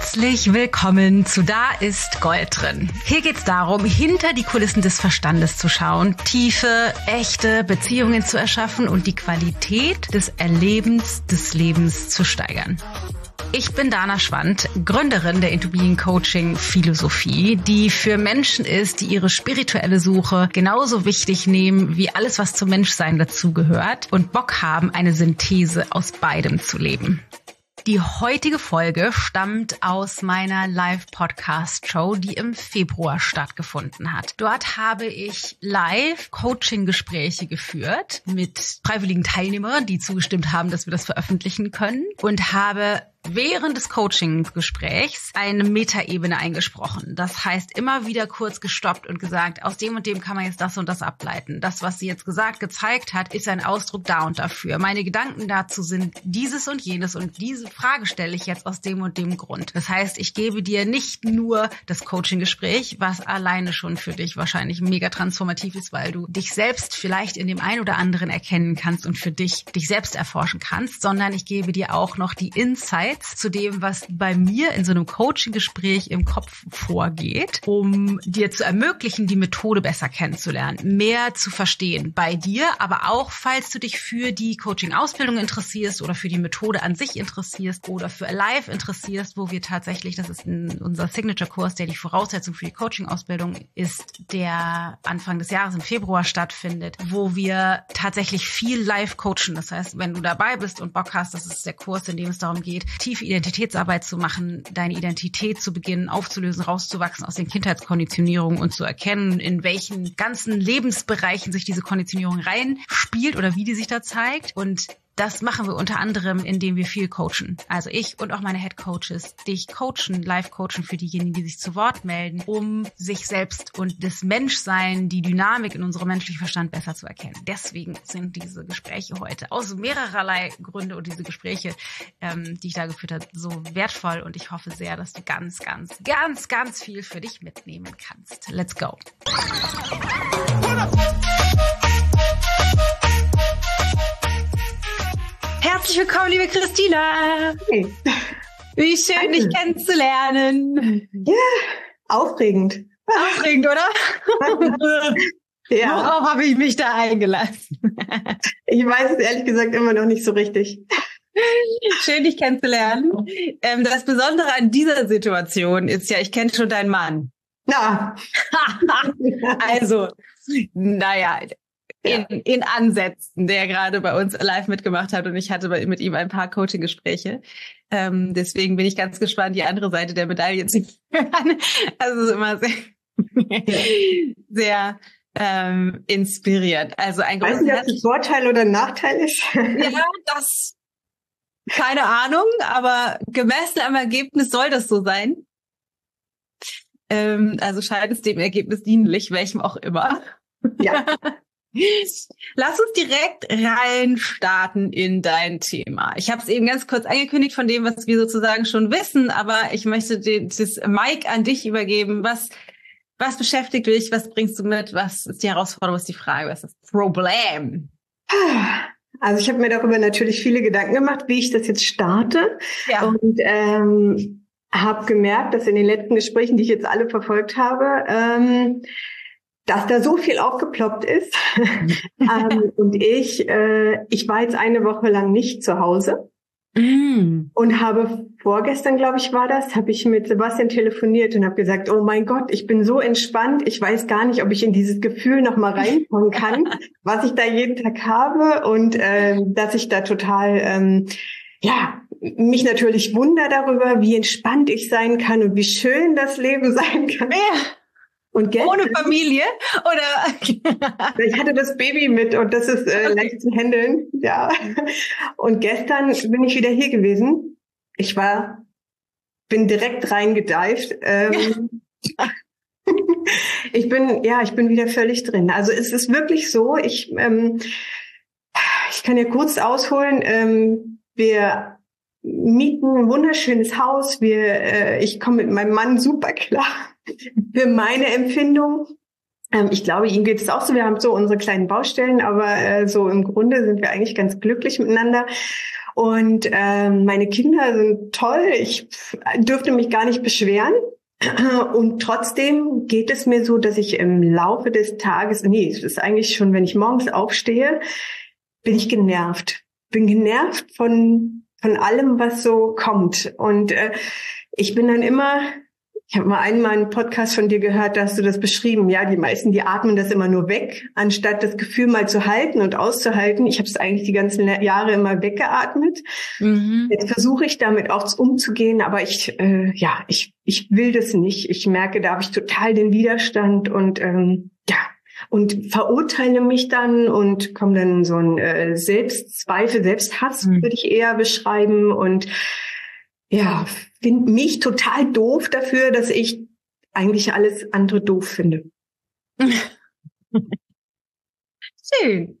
Herzlich willkommen zu Da ist Gold drin. Hier geht's darum, hinter die Kulissen des Verstandes zu schauen, tiefe, echte Beziehungen zu erschaffen und die Qualität des Erlebens des Lebens zu steigern. Ich bin Dana Schwand, Gründerin der Into Being Coaching Philosophie, die für Menschen ist, die ihre spirituelle Suche genauso wichtig nehmen wie alles, was zum Menschsein dazugehört und Bock haben, eine Synthese aus beidem zu leben. Die heutige Folge stammt aus meiner Live-Podcast-Show, die im Februar stattgefunden hat. Dort habe ich Live-Coaching-Gespräche geführt mit freiwilligen Teilnehmern, die zugestimmt haben, dass wir das veröffentlichen können, und habe während des Coaching-Gesprächs eine Metaebene eingesprochen. Das heißt, immer wieder kurz gestoppt und gesagt, aus dem und dem kann man jetzt das und das ableiten. Das, was sie jetzt gezeigt hat, ist ein Ausdruck da und dafür. Meine Gedanken dazu sind dieses und jenes und diese Frage stelle ich jetzt aus dem und dem Grund. Das heißt, ich gebe dir nicht nur das Coaching-Gespräch, was alleine schon für dich wahrscheinlich mega transformativ ist, weil du dich selbst vielleicht in dem einen oder anderen erkennen kannst und für dich selbst erforschen kannst, sondern ich gebe dir auch noch die Insights zu dem, was bei mir in so einem Coaching-Gespräch im Kopf vorgeht, um dir zu ermöglichen, die Methode besser kennenzulernen, mehr zu verstehen bei dir, aber auch, falls du dich für die Coaching-Ausbildung interessierst oder für die Methode an sich interessierst oder für Alive interessierst, wo wir tatsächlich, das ist unser Signature-Kurs, der die Voraussetzung für die Coaching-Ausbildung ist, der Anfang des Jahres im Februar stattfindet, wo wir tatsächlich viel live coachen. Das heißt, wenn du dabei bist und Bock hast, das ist der Kurs, in dem es darum geht, tiefe Identitätsarbeit zu machen, deine Identität zu beginnen, aufzulösen, rauszuwachsen aus den Kindheitskonditionierungen und zu erkennen, in welchen ganzen Lebensbereichen sich diese Konditionierung reinspielt oder wie die sich da zeigt. Und das machen wir unter anderem, indem wir viel coachen. Also ich und auch meine Head Coaches dich coachen, live coachen für diejenigen, die sich zu Wort melden, um sich selbst und das Menschsein, die Dynamik in unserem menschlichen Verstand besser zu erkennen. Deswegen sind diese Gespräche heute aus mehrerlei Gründe und diese Gespräche, die ich da geführt habe, so wertvoll, und ich hoffe sehr, dass du ganz, ganz, ganz, ganz viel für dich mitnehmen kannst. Let's go! Herzlich willkommen, liebe Christina. Hey. Wie schön, dich kennenzulernen. Ja, aufregend. Aufregend, oder? Ja. Worauf habe ich mich da eingelassen? Ich weiß es ehrlich gesagt immer noch nicht so richtig. Schön, dich kennenzulernen. Das Besondere an dieser Situation ist ja, ich kenne schon deinen Mann. Na. Also, naja, in Ansätzen, der gerade bei uns live mitgemacht hat, und ich hatte mit ihm ein paar Coaching-Gespräche. Deswegen bin ich ganz gespannt, die andere Seite der Medaille zu hören. Also es ist immer sehr inspirierend. Also ein großes Weißt du, ob das Vorteil oder Nachteil ist? Ja, das keine Ahnung, aber gemessen am Ergebnis soll das so sein. Also scheint es dem Ergebnis dienlich, welchem auch immer. Ja. Lass uns direkt reinstarten in dein Thema. Ich habe es eben ganz kurz angekündigt von dem, was wir sozusagen schon wissen, aber ich möchte das Mic an dich übergeben. Was beschäftigt dich? Was bringst du mit? Was ist die Herausforderung? Was ist die Frage? Was ist das Problem? Also ich habe mir darüber natürlich viele Gedanken gemacht, wie ich das jetzt starte. Ja. Und habe gemerkt, dass in den letzten Gesprächen, die ich jetzt alle verfolgt habe, dass da so viel aufgeploppt ist. Und ich war jetzt eine Woche lang nicht zu Hause und habe vorgestern, glaube ich, habe ich mit Sebastian telefoniert und habe gesagt, oh mein Gott, ich bin so entspannt, ich weiß gar nicht, ob ich in dieses Gefühl noch mal reinkommen kann, was ich da jeden Tag habe, und dass ich da total, mich natürlich wundere darüber, wie entspannt ich sein kann und wie schön das Leben sein kann. Ja. Und gestern, ohne Familie? Oder? Ich hatte das Baby mit und das ist leicht zu handeln. Ja. Und gestern bin ich wieder hier gewesen. Ich bin direkt reingedived. Ich bin wieder völlig drin. Also es ist wirklich so, ich kann ja kurz ausholen. Wir mieten ein wunderschönes Haus. Ich komme mit meinem Mann super klar. Für meine Empfindung. Ich glaube, ihm geht es auch so. Wir haben so unsere kleinen Baustellen, aber so im Grunde sind wir eigentlich ganz glücklich miteinander. Und meine Kinder sind toll. Ich dürfte mich gar nicht beschweren. Und trotzdem geht es mir so, dass ich im Laufe des Tages, es ist eigentlich schon, wenn ich morgens aufstehe, bin ich genervt. Bin genervt von allem, was so kommt. Und ich bin dann immer... Ich habe mal einmal einen Podcast von dir gehört, da hast du das beschrieben. Ja, die meisten, die atmen das immer nur weg, anstatt das Gefühl mal zu halten und auszuhalten. Ich habe es eigentlich die ganzen Jahre immer weggeatmet. Mhm. Jetzt versuche ich damit auch umzugehen, aber ich will das nicht. Ich merke, da habe ich total den Widerstand und und verurteile mich dann und komme dann in so ein Selbstzweifel, Selbsthass würde ich eher beschreiben und ja, finde mich total doof dafür, dass ich eigentlich alles andere doof finde. Schön.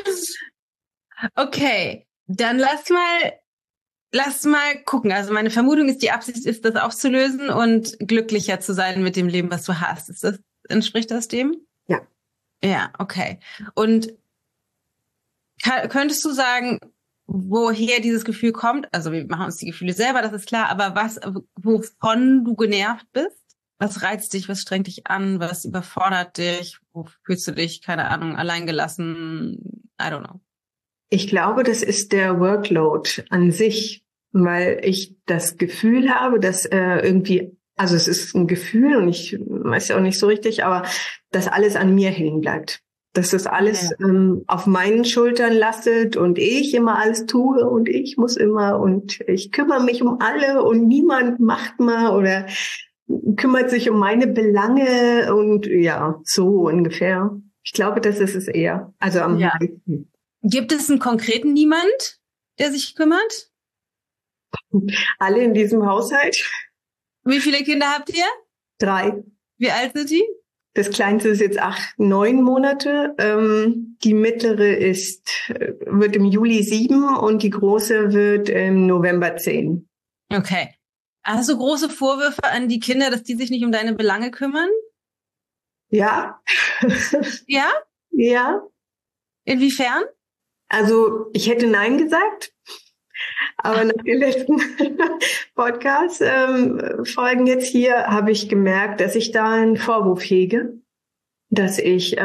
Okay, dann lass mal gucken. Also meine Vermutung ist, die Absicht ist, das aufzulösen und glücklicher zu sein mit dem Leben, was du hast. Entspricht das dem? Ja. Ja, okay. Und könntest du sagen, woher dieses Gefühl kommt? Also wir machen uns die Gefühle selber, das ist klar, aber wovon du genervt bist? Was reizt dich, was strengt dich an, was überfordert dich? Wo fühlst du dich, keine Ahnung, alleingelassen? I don't know. Ich glaube, das ist der Workload an sich, weil ich das Gefühl habe, dass irgendwie, also es ist ein Gefühl und ich weiß ja auch nicht so richtig, aber dass alles an mir hängen bleibt. Dass das alles auf meinen Schultern lastet und ich immer alles tue und ich muss immer und ich kümmere mich um alle und niemand macht mal oder kümmert sich um meine Belange und ja, so ungefähr. Ich glaube, das ist es eher. Also am meisten. Gibt es einen konkreten Niemand, der sich kümmert? Alle in diesem Haushalt. Wie viele Kinder habt ihr? 3. Wie alt sind die? Das Kleinste ist jetzt 8, 9 Monate. Die mittlere wird im Juli 7 und die große wird im November 10. Okay. Hast du große Vorwürfe an die Kinder, dass die sich nicht um deine Belange kümmern? Ja. Ja? Ja. Inwiefern? Also ich hätte Nein gesagt, aber nach den letzten Podcast-Folgen jetzt hier habe ich gemerkt, dass ich da einen Vorwurf hege, dass ich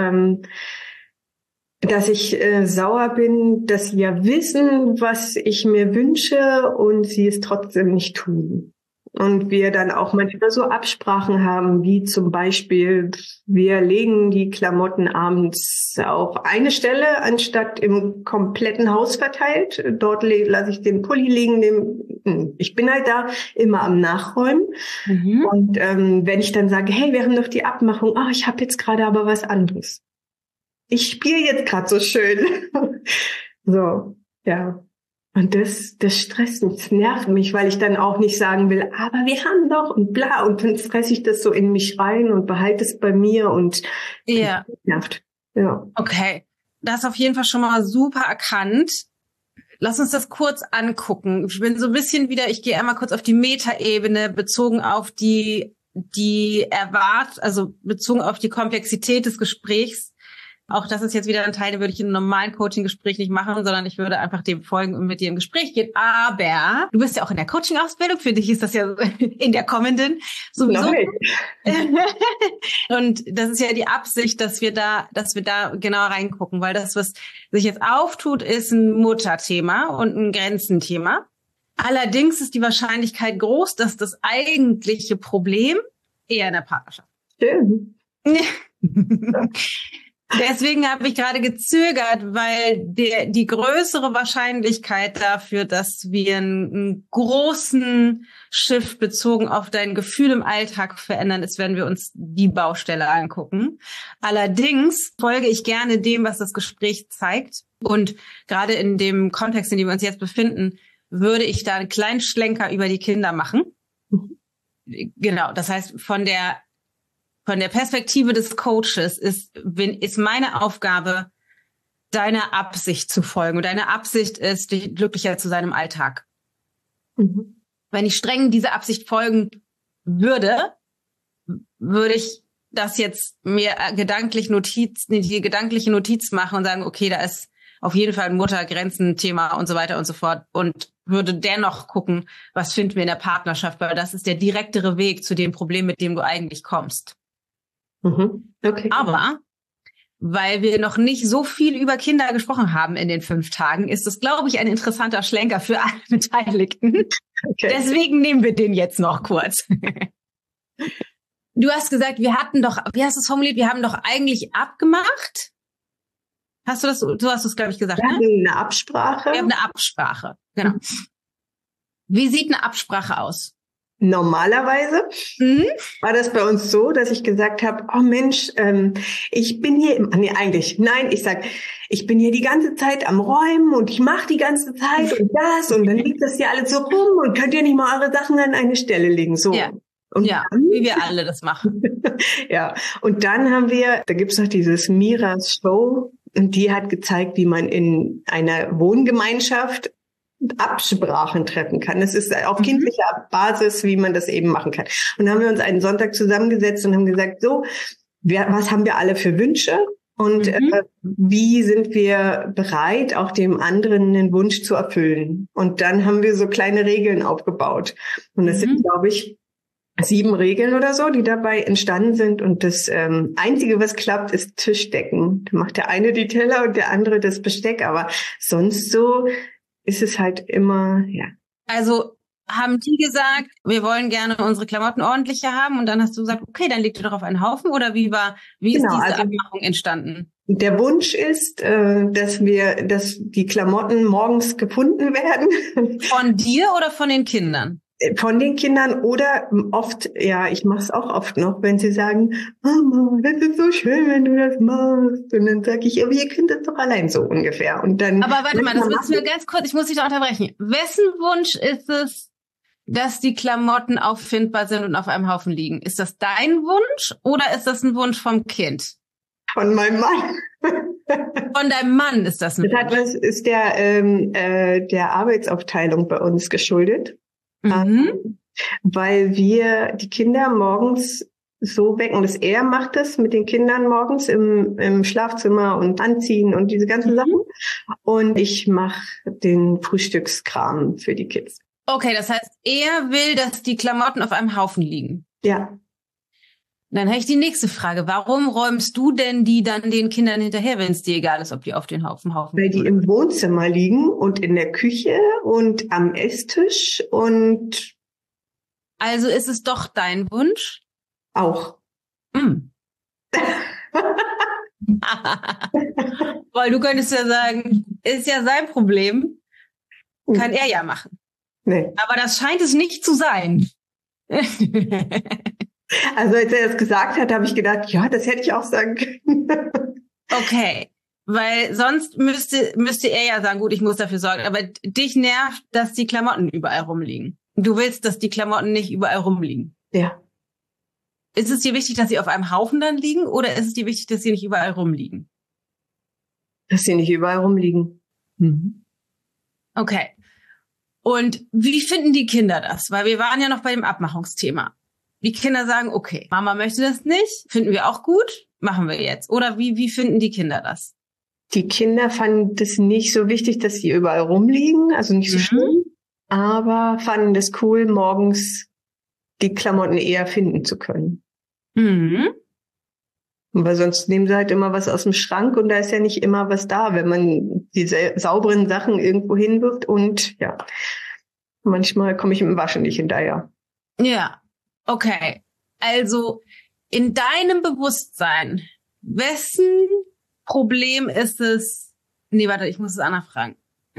sauer bin, dass sie ja wissen, was ich mir wünsche und sie es trotzdem nicht tun. Und wir dann auch manchmal so Absprachen haben, wie zum Beispiel, wir legen die Klamotten abends auf eine Stelle, anstatt im kompletten Haus verteilt. Dort lasse ich den Pulli liegen. Ich bin halt da immer am Nachräumen. Mhm. Und wenn ich dann sage, hey, wir haben doch die Abmachung, ich habe jetzt gerade aber was anderes. Ich spiele jetzt gerade so schön. So, ja. Und das stresst mich, das nervt mich, weil ich dann auch nicht sagen will, aber wir haben doch und bla. Und dann fresse ich das so in mich rein und behalte es bei mir und nervt. Ja. Okay, das ist auf jeden Fall schon mal super erkannt. Lass uns das kurz angucken. Ich bin so ein bisschen ich gehe einmal kurz auf die Metaebene bezogen auf bezogen auf die Komplexität des Gesprächs. Auch das ist jetzt wieder ein Teil, den würde ich in einem normalen Coaching-Gespräch nicht machen, sondern ich würde einfach dem folgen und mit dir im Gespräch gehen. Aber du bist ja auch in der Coaching-Ausbildung. Für dich ist das ja in der kommenden sowieso. Und das ist ja die Absicht, dass wir da genau reingucken, weil das, was sich jetzt auftut, ist ein Mutterthema und ein Grenzenthema. Allerdings ist die Wahrscheinlichkeit groß, dass das eigentliche Problem eher in der Partnerschaft ist. Deswegen habe ich gerade gezögert, weil die größere Wahrscheinlichkeit dafür, dass wir einen großen Shift bezogen auf dein Gefühl im Alltag verändern, ist, wenn wir uns die Baustelle angucken. Allerdings folge ich gerne dem, was das Gespräch zeigt. Und gerade in dem Kontext, in dem wir uns jetzt befinden, würde ich da einen kleinen Schlenker über die Kinder machen. Genau, das heißt, von der Perspektive des Coaches ist meine Aufgabe, deiner Absicht zu folgen. Und deine Absicht ist, dich glücklicher zu sein im Alltag. Mhm. Wenn ich streng dieser Absicht folgen würde ich das jetzt mir die gedankliche Notiz machen und sagen, okay, da ist auf jeden Fall ein Muttergrenzen-Thema und so weiter und so fort und würde dennoch gucken, was finden wir in der Partnerschaft, weil das ist der direktere Weg zu dem Problem, mit dem du eigentlich kommst. Okay. Aber weil wir noch nicht so viel über Kinder gesprochen haben in den 5 Tagen, ist das, glaube ich, ein interessanter Schlenker für alle Beteiligten. Okay. Deswegen nehmen wir den jetzt noch kurz. Du hast gesagt, wir hatten doch, wie hast du es formuliert, wir haben doch eigentlich abgemacht. Hast du das, so hast du es, glaube ich, gesagt, ne? Wir haben eine Absprache. Wir haben eine Absprache, genau. Wie sieht eine Absprache aus? Normalerweise war das bei uns so, dass ich gesagt habe, oh Mensch, ich bin hier, ich bin hier die ganze Zeit am Räumen und ich mache die ganze Zeit und das und dann liegt das hier alles so rum und könnt ihr nicht mal eure Sachen an eine Stelle legen, so. Ja. Und ja, dann, wie wir alle das machen. Ja, und dann haben wir, da gibt's noch dieses Miras Show und die hat gezeigt, wie man in einer Wohngemeinschaft Absprachen treffen kann. Das ist auf kindlicher Basis, wie man das eben machen kann. Und dann haben wir uns einen Sonntag zusammengesetzt und haben gesagt, so, was haben wir alle für Wünsche? Und wie sind wir bereit, auch dem anderen einen Wunsch zu erfüllen? Und dann haben wir so kleine Regeln aufgebaut. Und das sind, glaube ich, 7 Regeln oder so, die dabei entstanden sind. Und das Einzige, was klappt, ist Tischdecken. Da macht der eine die Teller und der andere das Besteck. Aber sonst so ist es halt immer, ja. Also haben die gesagt, wir wollen gerne unsere Klamotten ordentlicher haben und dann hast du gesagt, okay, dann leg die doch auf einen Haufen oder wie ist diese Abmachung entstanden? Der Wunsch ist, dass die Klamotten morgens gefunden werden. Von dir oder von den Kindern? Von den Kindern oder oft, ja, ich mache es auch oft noch, wenn sie sagen, Mama, das ist so schön, wenn du das machst. Und dann sage ich, ja, aber ihr könnt das doch allein so ungefähr. Und dann. Aber warte mal, das müssen wir ganz kurz, ich muss dich da unterbrechen. Wessen Wunsch ist es, dass die Klamotten auffindbar sind und auf einem Haufen liegen? Ist das dein Wunsch oder ist das ein Wunsch vom Kind? Von meinem Mann. Von deinem Mann ist das ein Wunsch. Das ist der Arbeitsaufteilung bei uns geschuldet. Weil wir die Kinder morgens so wecken, dass er macht das mit den Kindern morgens im Schlafzimmer und anziehen und diese ganzen Sachen. Und ich mache den Frühstückskram für die Kids. Okay, das heißt, er will, dass die Klamotten auf einem Haufen liegen. Ja. Dann habe ich die nächste Frage. Warum räumst du denn die dann den Kindern hinterher, wenn es dir egal ist, ob die auf den Haufen Weil die im Wohnzimmer liegen und in der Küche und am Esstisch und... Also ist es doch dein Wunsch? Auch. Weil du könntest ja sagen, ist ja sein Problem, kann er ja machen. Nee. Aber das scheint es nicht zu sein. Also als er das gesagt hat, habe ich gedacht, ja, das hätte ich auch sagen können. Okay, weil sonst müsste er ja sagen, gut, ich muss dafür sorgen. Aber dich nervt, dass die Klamotten überall rumliegen. Du willst, dass die Klamotten nicht überall rumliegen. Ja. Ist es dir wichtig, dass sie auf einem Haufen dann liegen oder ist es dir wichtig, dass sie nicht überall rumliegen? Dass sie nicht überall rumliegen. Okay. Und wie finden die Kinder das? Weil wir waren ja noch bei dem Abmachungsthema. Die Kinder sagen, okay, Mama möchte das nicht, finden wir auch gut, machen wir jetzt. Oder wie finden die Kinder das? Die Kinder fanden das nicht so wichtig, dass sie überall rumliegen, also nicht so schlimm, aber fanden das cool, morgens die Klamotten eher finden zu können. Weil sonst nehmen sie halt immer was aus dem Schrank und da ist ja nicht immer was da, wenn man diese sauberen Sachen irgendwo hinwirft und ja, manchmal komme ich mit dem Waschen nicht hinterher. Ja. Okay, also in deinem Bewusstsein, wessen Problem ist es? Nee, warte, ich muss es anders fragen.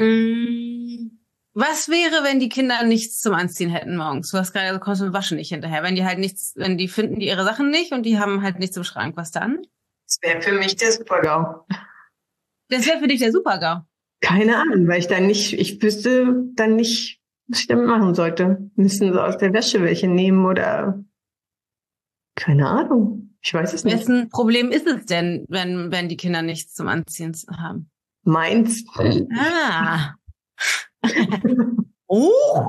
Was wäre, wenn die Kinder nichts zum Anziehen hätten morgens? Du hast gerade, du kommst mit dem Waschen nicht hinterher. Wenn die halt nichts, wenn die finden die ihre Sachen nicht und die haben halt nichts im Schrank, was dann? Das wäre für mich der Super-GAU. Das wäre für dich der Super-GAU? Keine Ahnung, weil ich wüsste dann nicht, was ich damit machen sollte. Müssen sie aus der Wäsche welche nehmen oder keine Ahnung. Ich weiß es nicht. Wessen Problem ist es denn, wenn die Kinder nichts zum Anziehen haben? Meins. Ah. Oh.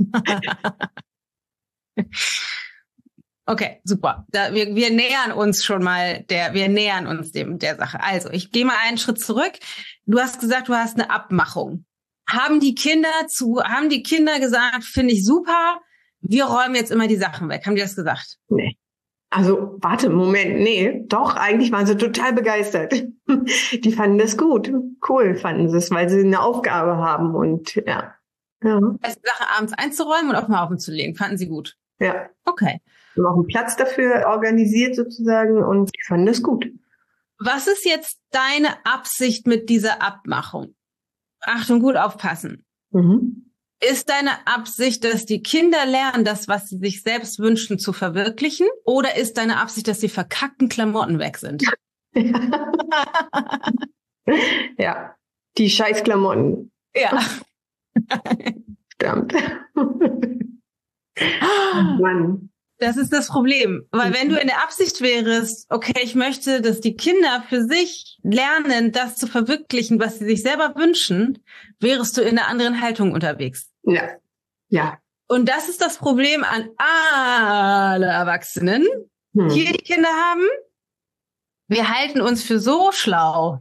Okay, super. Wir nähern uns schon mal der Sache. Also, ich gehe mal einen Schritt zurück. Du hast gesagt, du hast eine Abmachung. Haben die Kinder gesagt, finde ich super, wir räumen jetzt immer die Sachen weg. Haben die das gesagt? Nee. Also, warte, Moment, nee, doch, eigentlich waren sie total begeistert. Die fanden das gut. Cool fanden sie es, weil sie eine Aufgabe haben und ja. Also die Sache abends einzuräumen und auf den Haufen zu legen, fanden sie gut? Ja. Okay. Wir haben auch einen Platz dafür organisiert sozusagen und die fanden das gut. Was ist jetzt deine Absicht mit dieser Abmachung? Achtung, gut aufpassen. Ist deine Absicht, dass die Kinder lernen, das, was sie sich selbst wünschen, zu verwirklichen? Oder ist deine Absicht, dass die verkackten Klamotten weg sind? Ja, die Scheißklamotten. Ja. Verdammt. Mann. Das ist das Problem. Weil wenn du in der Absicht wärst, okay, ich möchte, dass die Kinder für sich lernen, das zu verwirklichen, was sie sich selber wünschen, wärst du in einer anderen Haltung unterwegs. Ja. Ja. Und das ist das Problem an alle Erwachsenen, die hier die Kinder haben. Wir halten uns für so schlau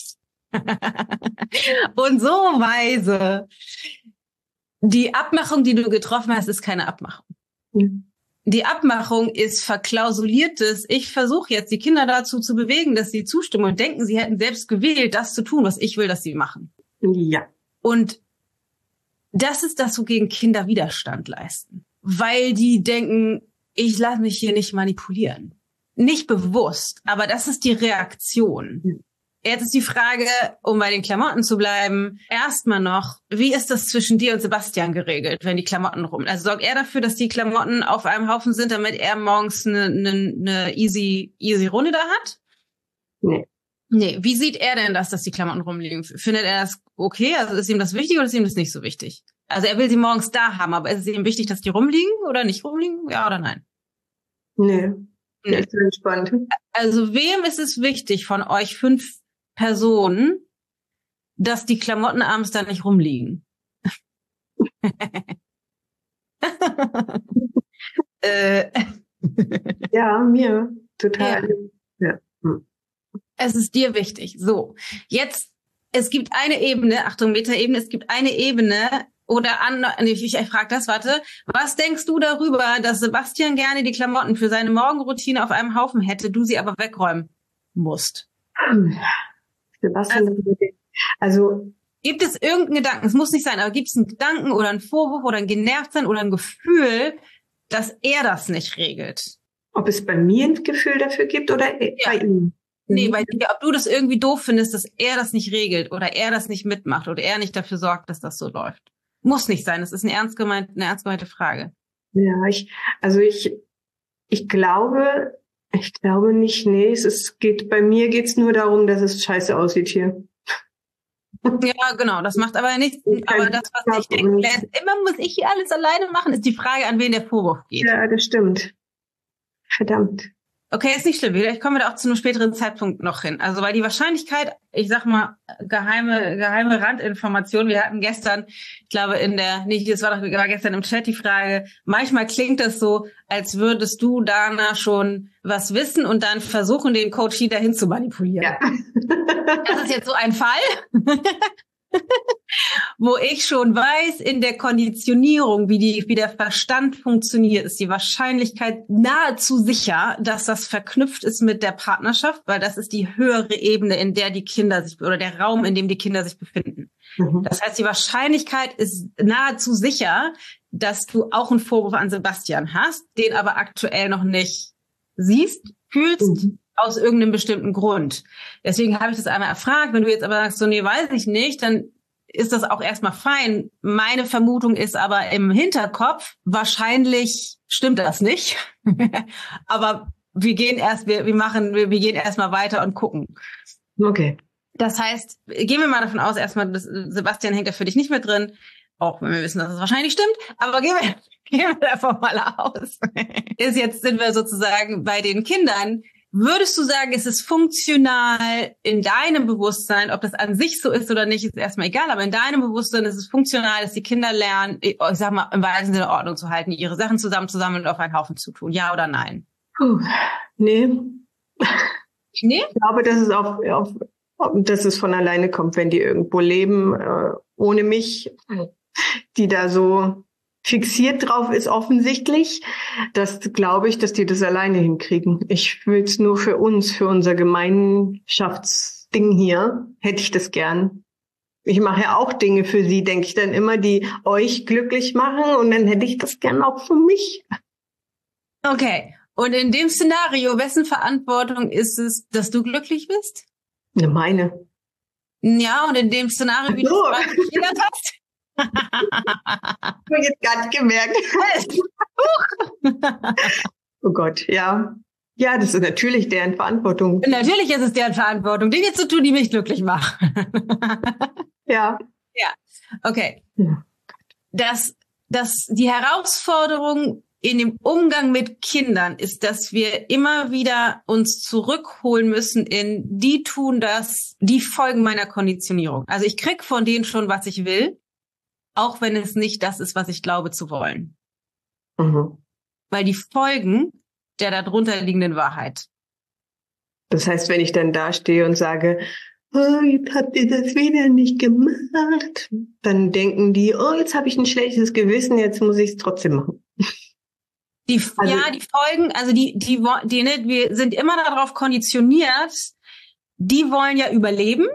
und so weise. Die Abmachung, die du getroffen hast, ist keine Abmachung. Die Abmachung ist verklausuliertes. Ich versuche jetzt, die Kinder dazu zu bewegen, dass sie zustimmen und denken, sie hätten selbst gewählt, das zu tun, was ich will, dass sie machen. Ja. Und das ist das, wogegen Kinder Widerstand leisten. Weil die denken, ich lasse mich hier nicht manipulieren. Nicht bewusst, aber das ist die Reaktion. Jetzt ist die Frage, um bei den Klamotten zu bleiben, erstmal noch, wie ist das zwischen dir und Sebastian geregelt, wenn die Klamotten Also sorgt er dafür, dass die Klamotten auf einem Haufen sind, damit er morgens eine easy Runde da hat? Nee. Wie sieht er denn das, dass die Klamotten rumliegen? Findet er das okay? Also ist ihm das wichtig oder ist ihm das nicht so wichtig? Also er will sie morgens da haben, aber ist es ihm wichtig, dass die rumliegen oder nicht rumliegen? Ja oder nein? Nee. Ich bin entspannt. Also wem ist es wichtig von euch 5 Personen, dass die Klamotten abends da nicht rumliegen? Ja, mir. Total. Ja. Es ist dir wichtig. So, jetzt, es gibt eine Ebene, Achtung, Metaebene, es gibt eine Ebene, ich frage das, warte, was denkst du darüber, dass Sebastian gerne die Klamotten für seine Morgenroutine auf einem Haufen hätte, du sie aber wegräumen musst? Sebastian, also gibt es irgendeinen Gedanken, es muss nicht sein, aber gibt es einen Gedanken oder einen Vorwurf oder ein Genervtsein oder ein Gefühl, dass er das nicht regelt? Ob es bei mir ein Gefühl dafür gibt oder bei ihm? Nee, bei dir, ob du das irgendwie doof findest, dass er das nicht regelt oder er das nicht mitmacht oder er nicht dafür sorgt, dass das so läuft. Muss nicht sein, das ist eine ernst gemeinte Frage. Ja, ich glaube nicht, nee, bei mir geht's nur darum, dass es scheiße aussieht hier. Ja, genau, das macht aber nichts. Aber das, was ich denke, immer muss ich hier alles alleine machen, ist die Frage, an wen der Vorwurf geht. Ja, das stimmt. Verdammt. Okay, ist nicht schlimm. Vielleicht kommen wir da auch zu einem späteren Zeitpunkt noch hin. Also, weil die Wahrscheinlichkeit, ich sag mal, geheime Randinformation. Wir hatten gestern, ich glaube war gestern im Chat die Frage, manchmal klingt das so, als würdest du, Dana, schon was wissen und dann versuchen, den Coachie dahin zu manipulieren. Ja. Das ist jetzt so ein Fall, wo ich schon weiß, in der Konditionierung, wie der Verstand funktioniert, ist die Wahrscheinlichkeit nahezu sicher, dass das verknüpft ist mit der Partnerschaft, weil das ist die höhere Ebene, in der die Kinder sich, oder der Raum, in dem die Kinder sich befinden. Das heißt, die Wahrscheinlichkeit ist nahezu sicher, dass du auch einen Vorwurf an Sebastian hast, den aber aktuell noch nicht siehst, fühlst, aus irgendeinem bestimmten Grund. Deswegen habe ich das einmal erfragt. Wenn du jetzt aber sagst, so, nee, weiß ich nicht, dann ist das auch erstmal fein. Meine Vermutung ist aber im Hinterkopf, wahrscheinlich stimmt das nicht. Aber wir gehen erstmal weiter und gucken. Okay. Das heißt, gehen wir mal davon aus, erstmal, dass Sebastian hängt da für dich nicht mit drin, auch wenn wir wissen, dass es wahrscheinlich stimmt, aber gehen wir davon mal aus. Sind wir sozusagen bei den Kindern. Würdest du sagen, ist es funktional in deinem Bewusstsein, ob das an sich so ist oder nicht, ist erstmal egal, aber in deinem Bewusstsein ist es funktional, dass die Kinder lernen, ich sag mal, im weitesten Sinne Ordnung zu halten, ihre Sachen zusammenzusammeln und auf einen Haufen zu tun, ja oder nein? Nee. Nee? Ich glaube, dass es auf dass es von alleine kommt, wenn die irgendwo leben, ohne mich, die da so fixiert drauf ist offensichtlich. Das glaube ich, dass die das alleine hinkriegen. Ich will es nur für uns, für unser Gemeinschaftsding hier, hätte ich das gern. Ich mache ja auch Dinge für sie, denke ich dann immer, die euch glücklich machen, und dann hätte ich das gern auch für mich. Okay. Und in dem Szenario, wessen Verantwortung ist es, dass du glücklich bist? Ja, meine. Ja, und in dem Szenario, wie du es gerade geschildert hast? Hab ich jetzt gar nicht gemerkt. Oh Gott, ja. Ja, das ist natürlich deren Verantwortung. Natürlich ist es deren Verantwortung, Dinge zu tun, die mich glücklich machen. Ja. Ja, okay. Ja. Die Herausforderung in dem Umgang mit Kindern ist, dass wir immer wieder uns zurückholen müssen die tun das, die folgen meiner Konditionierung. Also ich krieg von denen schon, was ich will, auch wenn es nicht das ist, was ich glaube zu wollen. Mhm. Weil die folgen der darunter liegenden Wahrheit. Das heißt, wenn ich dann da stehe und sage, oh, jetzt habt ihr das wieder nicht gemacht, dann denken die, oh, jetzt habe ich ein schlechtes Gewissen, jetzt muss ich es trotzdem machen. Die folgen, also wir sind immer darauf konditioniert, die wollen ja überleben,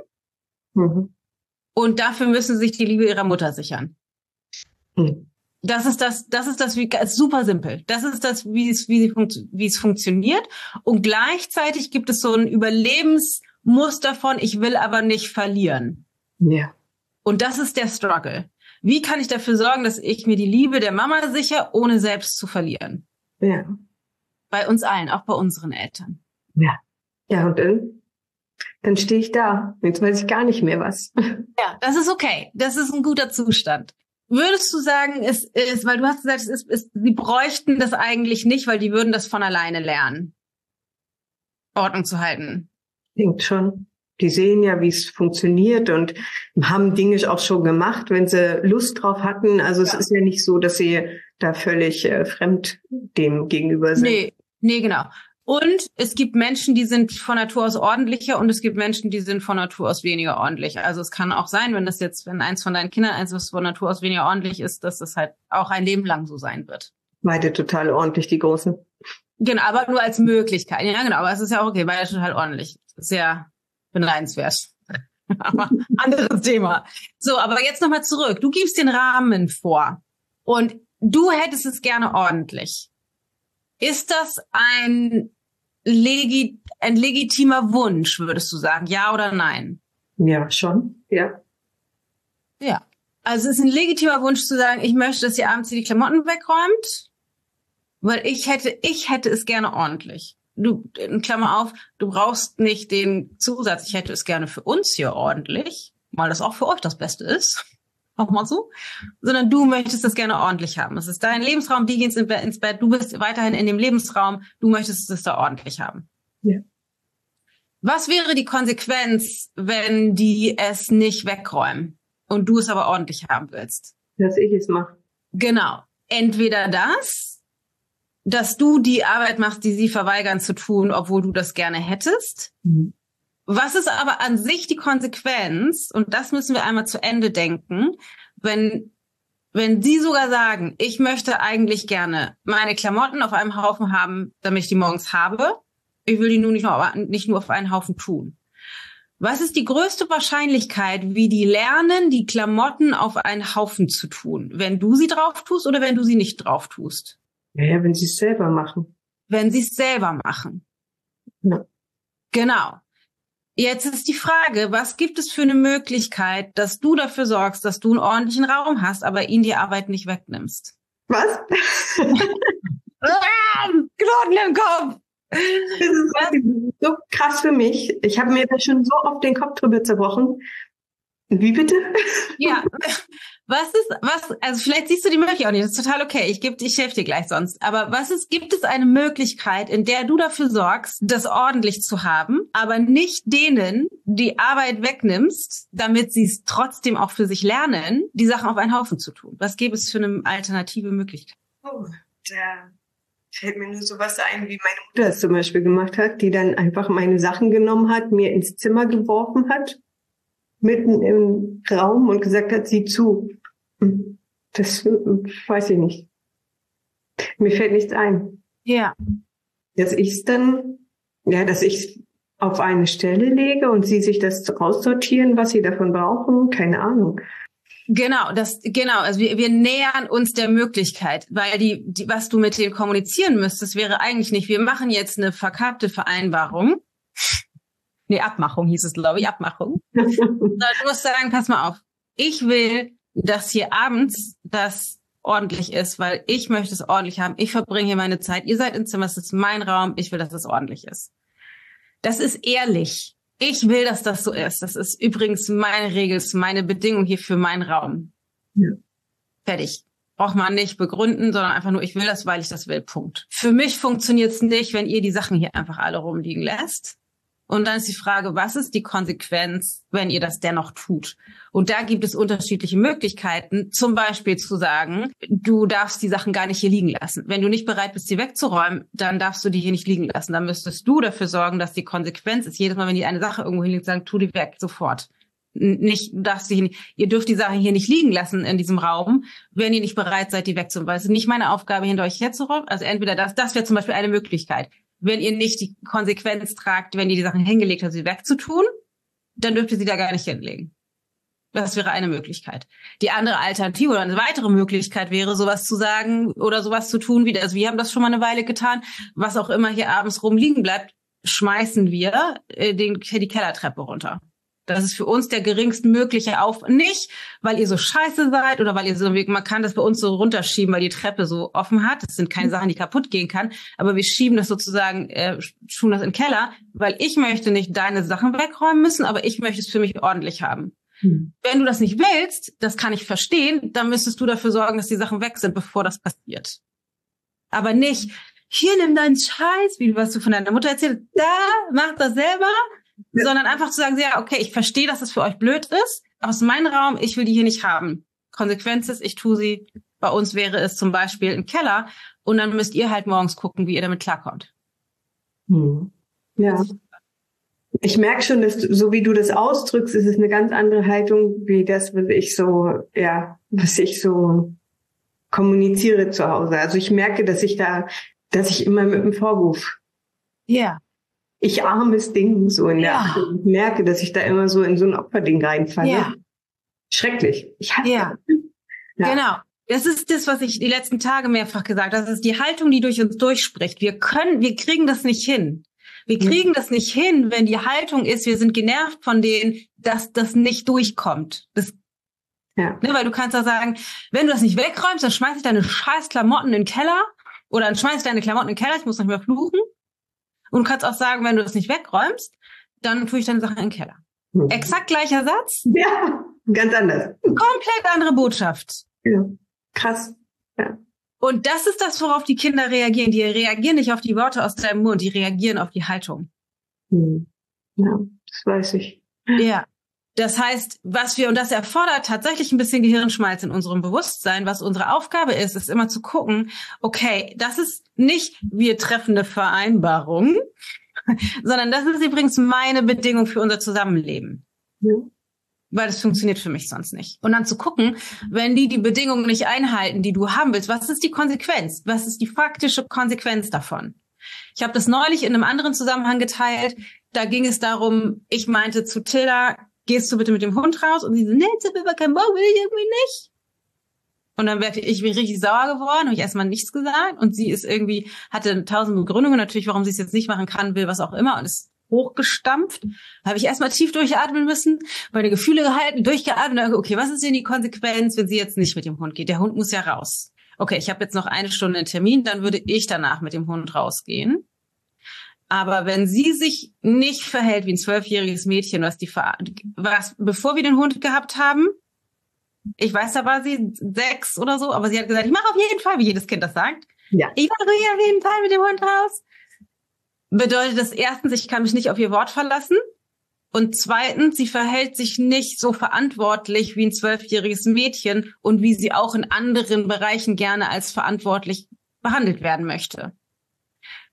und dafür müssen sich die Liebe ihrer Mutter sichern. Mhm. Das ist super simpel. Das ist das, wie es funktioniert. Und gleichzeitig gibt es so ein Überlebensmuster von, ich will aber nicht verlieren. Ja. Und das ist der Struggle. Wie kann ich dafür sorgen, dass ich mir die Liebe der Mama sichere, ohne selbst zu verlieren? Ja. Bei uns allen, auch bei unseren Eltern. Ja. Ja, und dann stehe ich da. Jetzt weiß ich gar nicht mehr was. Ja, das ist okay. Das ist ein guter Zustand. Würdest du sagen, es ist, weil du hast gesagt, sie bräuchten das eigentlich nicht, weil die würden das von alleine lernen, Ordnung zu halten? Denkt schon. Die sehen ja, wie es funktioniert, und haben Dinge auch schon gemacht, wenn sie Lust drauf hatten. Also es ist ja nicht so, dass sie da völlig fremd dem gegenüber sind. Nee, genau. Und es gibt Menschen, die sind von Natur aus ordentlicher, und es gibt Menschen, die sind von Natur aus weniger ordentlich. Also es kann auch sein, wenn eins von deinen Kindern was von Natur aus weniger ordentlich ist, dass das halt auch ein Leben lang so sein wird. Beide total ordentlich, die Großen. Genau, aber nur als Möglichkeit. Ja, genau, aber es ist ja auch okay, beide total ordentlich. Sehr beneidenswert. Aber anderes Thema. So, aber jetzt nochmal zurück. Du gibst den Rahmen vor und du hättest es gerne ordentlich. Ist das ein legitimer Wunsch, würdest du sagen? Ja oder nein? Ja, schon. Ja. Ja. Also es ist ein legitimer Wunsch zu sagen, ich möchte, dass ihr abends die Klamotten wegräumt, weil ich hätte es gerne ordentlich. Du, in Klammer auf, du brauchst nicht den Zusatz, ich hätte es gerne für uns hier ordentlich, weil das auch für euch das Beste ist. Auch mal so. Sondern du möchtest das gerne ordentlich haben. Es ist dein Lebensraum, die gehen ins Bett, du bist weiterhin in dem Lebensraum, du möchtest es da ordentlich haben. Ja. Was wäre die Konsequenz, wenn die es nicht wegräumen und du es aber ordentlich haben willst? Dass ich es mache. Genau. Entweder das, dass du die Arbeit machst, die sie verweigern zu tun, obwohl du das gerne hättest. Mhm. Was ist aber an sich die Konsequenz? Und das müssen wir einmal zu Ende denken. Wenn sie sogar sagen, ich möchte eigentlich gerne meine Klamotten auf einem Haufen haben, damit ich die morgens habe. Ich will die nur nicht nur auf einen Haufen tun. Was ist die größte Wahrscheinlichkeit, wie die lernen, die Klamotten auf einen Haufen zu tun? Wenn du sie drauf tust oder wenn du sie nicht drauf tust? Ja, wenn sie es selber machen. Wenn sie es selber machen. Ja. Genau. Jetzt ist die Frage, was gibt es für eine Möglichkeit, dass du dafür sorgst, dass du einen ordentlichen Raum hast, aber ihnen die Arbeit nicht wegnimmst? Was? Knoten im Kopf! Das ist so krass für mich. Ich habe mir da schon so oft den Kopf drüber zerbrochen. Wie bitte? Ja, also vielleicht siehst du die Möglichkeit auch nicht, das ist total okay, ich helfe dir gleich sonst, aber gibt es eine Möglichkeit, in der du dafür sorgst, das ordentlich zu haben, aber nicht denen die Arbeit wegnimmst, damit sie es trotzdem auch für sich lernen, die Sachen auf einen Haufen zu tun? Was gäbe es für eine alternative Möglichkeit? Oh, Fällt mir nur sowas ein, wie meine Mutter es zum Beispiel gemacht hat, die dann einfach meine Sachen genommen hat, mir ins Zimmer geworfen hat, mitten im Raum und gesagt hat, sieh zu. Das weiß ich nicht. Mir fällt nichts ein. Ja. Dass ich es auf eine Stelle lege und sie sich das aussortieren, was sie davon brauchen, keine Ahnung. Genau, also wir nähern uns der Möglichkeit, weil was du mit denen kommunizieren müsstest, wäre eigentlich nicht, wir machen jetzt eine verkappte Vereinbarung. Nee, Abmachung hieß es, glaube ich, Abmachung. Du musst sagen, pass mal auf, ich will, dass hier abends das ordentlich ist, weil ich möchte es ordentlich haben. Ich verbringe hier meine Zeit. Ihr seid im Zimmer, es ist mein Raum, ich will, dass es ordentlich ist. Das ist ehrlich. Ich will, dass das so ist. Das ist übrigens meine Regel, meine Bedingung hier für meinen Raum. Ja. Fertig. Braucht man nicht begründen, sondern einfach nur, ich will das, weil ich das will. Punkt. Für mich funktioniert es nicht, wenn ihr die Sachen hier einfach alle rumliegen lässt. Und dann ist die Frage, was ist die Konsequenz, wenn ihr das dennoch tut? Und da gibt es unterschiedliche Möglichkeiten, zum Beispiel zu sagen, du darfst die Sachen gar nicht hier liegen lassen. Wenn du nicht bereit bist, die wegzuräumen, dann darfst du die hier nicht liegen lassen. Dann müsstest du dafür sorgen, dass die Konsequenz ist, jedes Mal, wenn die eine Sache irgendwo hinlegt, sagen, tu die weg, sofort. Ihr dürft die Sache hier nicht liegen lassen in diesem Raum, wenn ihr nicht bereit seid, die wegzuräumen. Weil es ist nicht meine Aufgabe, hinter euch herzuräumen. Also entweder das wäre zum Beispiel eine Möglichkeit. Wenn ihr nicht die Konsequenz tragt, wenn ihr die Sachen hingelegt habt, sie wegzutun, dann dürft ihr sie da gar nicht hinlegen. Das wäre eine Möglichkeit. Die andere Alternative oder eine weitere Möglichkeit wäre, sowas zu sagen oder sowas zu tun, wie das. Wir haben das schon mal eine Weile getan. Was auch immer hier abends rumliegen bleibt, schmeißen wir die Kellertreppe runter. Das ist für uns der geringstmögliche nicht, weil ihr so scheiße seid oder weil ihr so, man kann das bei uns so runterschieben, weil die Treppe so offen hat. Das sind keine Sachen, die kaputt gehen kann. Aber wir schieben das sozusagen, tun das in den Keller, weil ich möchte nicht deine Sachen wegräumen müssen, aber ich möchte es für mich ordentlich haben. Wenn du das nicht willst, das kann ich verstehen, dann müsstest du dafür sorgen, dass die Sachen weg sind, bevor das passiert. Aber nicht, hier nimm deinen Scheiß, was du von deiner Mutter erzählst, da, mach das selber. Ja. Sondern einfach zu sagen, ja, okay, ich verstehe, dass das für euch blöd ist, aber es ist mein Raum, ich will die hier nicht haben. Konsequenz ist, ich tue sie. Bei uns wäre es zum Beispiel im Keller und dann müsst ihr halt morgens gucken, wie ihr damit klarkommt. Ja. Ich merke schon, dass so wie du das ausdrückst, ist es eine ganz andere Haltung, wie das, was ich so kommuniziere zu Hause. Also ich merke, dass ich immer mit einem Vorwurf. Ja. Ich armes Ding, so in der Art. Ich merke, dass ich da immer so in so ein Opferding reinfalle. Ja. Schrecklich. Ich hasse das. Ja. Genau. Das ist das, was ich die letzten Tage mehrfach gesagt habe. Das ist die Haltung, die durch uns durchspricht. Wir kriegen das nicht hin. Wir kriegen das nicht hin, wenn die Haltung ist, wir sind genervt von denen, dass das nicht durchkommt. Weil du kannst ja sagen, wenn du das nicht wegräumst, dann schmeiß ich deine scheiß Klamotten in den Keller oder dann schmeiß ich deine Klamotten in den Keller, ich muss nicht mehr fluchen. Und du kannst auch sagen, wenn du das nicht wegräumst, dann tue ich deine Sachen in den Keller. Exakt gleicher Satz. Ja, ganz anders. Komplett andere Botschaft. Ja, krass. Ja. Und das ist das, worauf die Kinder reagieren. Die reagieren nicht auf die Worte aus deinem Mund, die reagieren auf die Haltung. Ja, das weiß ich. Ja. Das heißt, und das erfordert tatsächlich ein bisschen Gehirnschmalz in unserem Bewusstsein. Was unsere Aufgabe ist immer zu gucken, okay, das ist nicht, wir treffen eine Vereinbarung, sondern das ist übrigens meine Bedingung für unser Zusammenleben. Ja. Weil das funktioniert für mich sonst nicht. Und dann zu gucken, wenn die Bedingungen nicht einhalten, die du haben willst, was ist die Konsequenz? Was ist die faktische Konsequenz davon? Ich habe das neulich in einem anderen Zusammenhang geteilt. Da ging es darum, ich meinte zu Tilda, gehst du bitte mit dem Hund raus? Und sie so, nee, jetzt hab ich aber keinen Bock, will ich irgendwie nicht. Und dann bin ich richtig sauer geworden, habe ich erstmal nichts gesagt. Und sie hatte 1000 Begründungen natürlich, warum sie es jetzt nicht machen kann, will, was auch immer. Und ist hochgestampft. Da habe ich erstmal tief durchatmen müssen, meine Gefühle gehalten, durchgeatmet. Okay, was ist denn die Konsequenz, wenn sie jetzt nicht mit dem Hund geht? Der Hund muss ja raus. Okay, ich habe jetzt noch 1 Stunde einen Termin, dann würde ich danach mit dem Hund rausgehen. Aber wenn sie sich nicht verhält wie ein 12-jähriges Mädchen, bevor wir den Hund gehabt haben, ich weiß, da war sie 6 oder so, aber sie hat gesagt, ich mache auf jeden Fall, wie jedes Kind das sagt. Ja. Ich mache auf jeden Fall mit dem Hund raus. Bedeutet das erstens, ich kann mich nicht auf ihr Wort verlassen. Und zweitens, sie verhält sich nicht so verantwortlich wie ein 12-jähriges Mädchen und wie sie auch in anderen Bereichen gerne als verantwortlich behandelt werden möchte.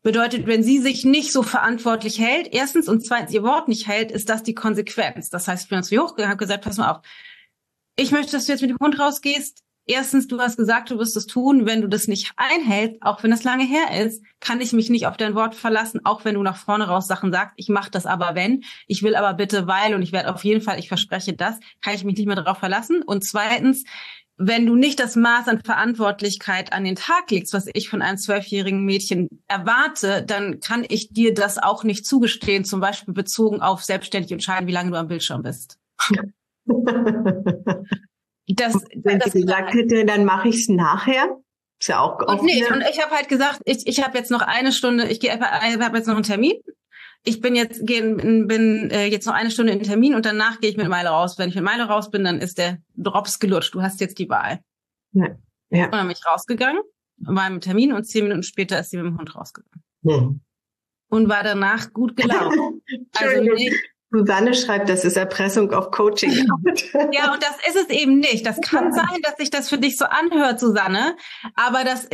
Bedeutet, wenn sie sich nicht so verantwortlich hält, erstens, und zweitens ihr Wort nicht hält, ist das die Konsequenz. Das heißt, ich bin zu ihr hochgegangen, habe gesagt, pass mal auf, ich möchte, dass du jetzt mit dem Hund rausgehst. Erstens, du hast gesagt, du wirst es tun. Wenn du das nicht einhältst, auch wenn das lange her ist, kann ich mich nicht auf dein Wort verlassen, auch wenn du nach vorne raus Sachen sagst. Ich mache das aber, wenn. Ich will aber bitte, weil, und ich werde auf jeden Fall, ich verspreche das, kann ich mich nicht mehr darauf verlassen. Und zweitens, wenn du nicht das Maß an Verantwortlichkeit an den Tag legst, was ich von einem 12-jährigen Mädchen erwarte, dann kann ich dir das auch nicht zugestehen, zum Beispiel bezogen auf selbstständig entscheiden, wie lange du am Bildschirm bist. Wenn sie gesagt hätte, dann mache ich es nachher. Ist ja auch offen. Und ich habe halt gesagt, ich habe jetzt noch eine Stunde, ich habe jetzt noch einen Termin. Ich bin jetzt noch eine Stunde in den Termin und danach gehe ich mit Meile raus. Wenn ich mit Meile raus bin, dann ist der Drops gelutscht. Du hast jetzt die Wahl. Ja. Und dann bin ich rausgegangen, war im Termin und 10 Minuten später ist sie mit dem Hund rausgegangen. Mhm. Und war danach gut gelaunt. Also nicht. Susanne schreibt, das ist Erpressung auf Coaching. Ja, und das ist es eben nicht. Das kann sein, dass sich das für dich so anhört, Susanne. Aber das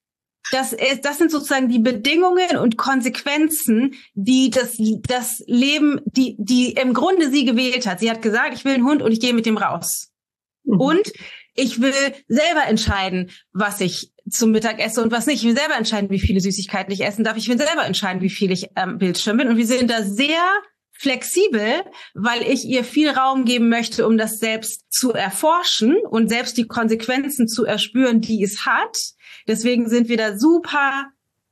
sind sozusagen die Bedingungen und Konsequenzen, die das Leben, die im Grunde sie gewählt hat. Sie hat gesagt, ich will einen Hund und ich gehe mit dem raus. Mhm. Und ich will selber entscheiden, was ich zum Mittag esse und was nicht. Ich will selber entscheiden, wie viele Süßigkeiten ich essen darf. Ich will selber entscheiden, wie viel ich am Bildschirm bin. Und wir sind da sehr flexibel, weil ich ihr viel Raum geben möchte, um das selbst zu erforschen und selbst die Konsequenzen zu erspüren, die es hat. Deswegen sind wir da super,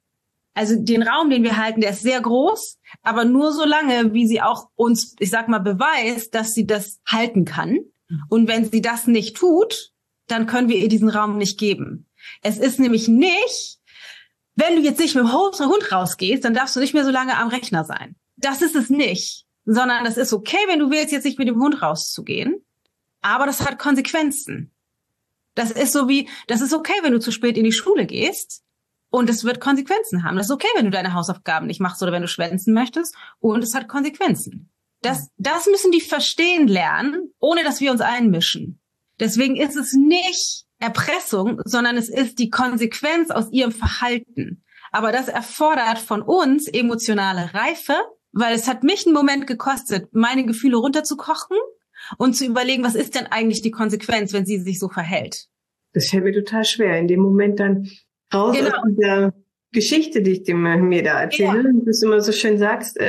also den Raum, den wir halten, der ist sehr groß, aber nur so lange, wie sie auch uns, ich sag mal, beweist, dass sie das halten kann. Und wenn sie das nicht tut, dann können wir ihr diesen Raum nicht geben. Es ist nämlich nicht, wenn du jetzt nicht mit dem Hund rausgehst, dann darfst du nicht mehr so lange am Rechner sein. Das ist es nicht, sondern das ist okay, wenn du willst, jetzt nicht mit dem Hund rauszugehen, aber das hat Konsequenzen. Das ist okay, wenn du zu spät in die Schule gehst und es wird Konsequenzen haben. Das ist okay, wenn du deine Hausaufgaben nicht machst oder wenn du schwänzen möchtest und es hat Konsequenzen. Das müssen die verstehen lernen, ohne dass wir uns einmischen. Deswegen ist es nicht Erpressung, sondern es ist die Konsequenz aus ihrem Verhalten. Aber das erfordert von uns emotionale Reife, weil es hat mich einen Moment gekostet, meine Gefühle runterzukochen und zu überlegen, was ist denn eigentlich die Konsequenz, wenn sie sich so verhält. Das fällt mir total schwer, in dem Moment dann raus aus dieser Geschichte, die ich mir da erzähle, wie du es immer so schön sagst,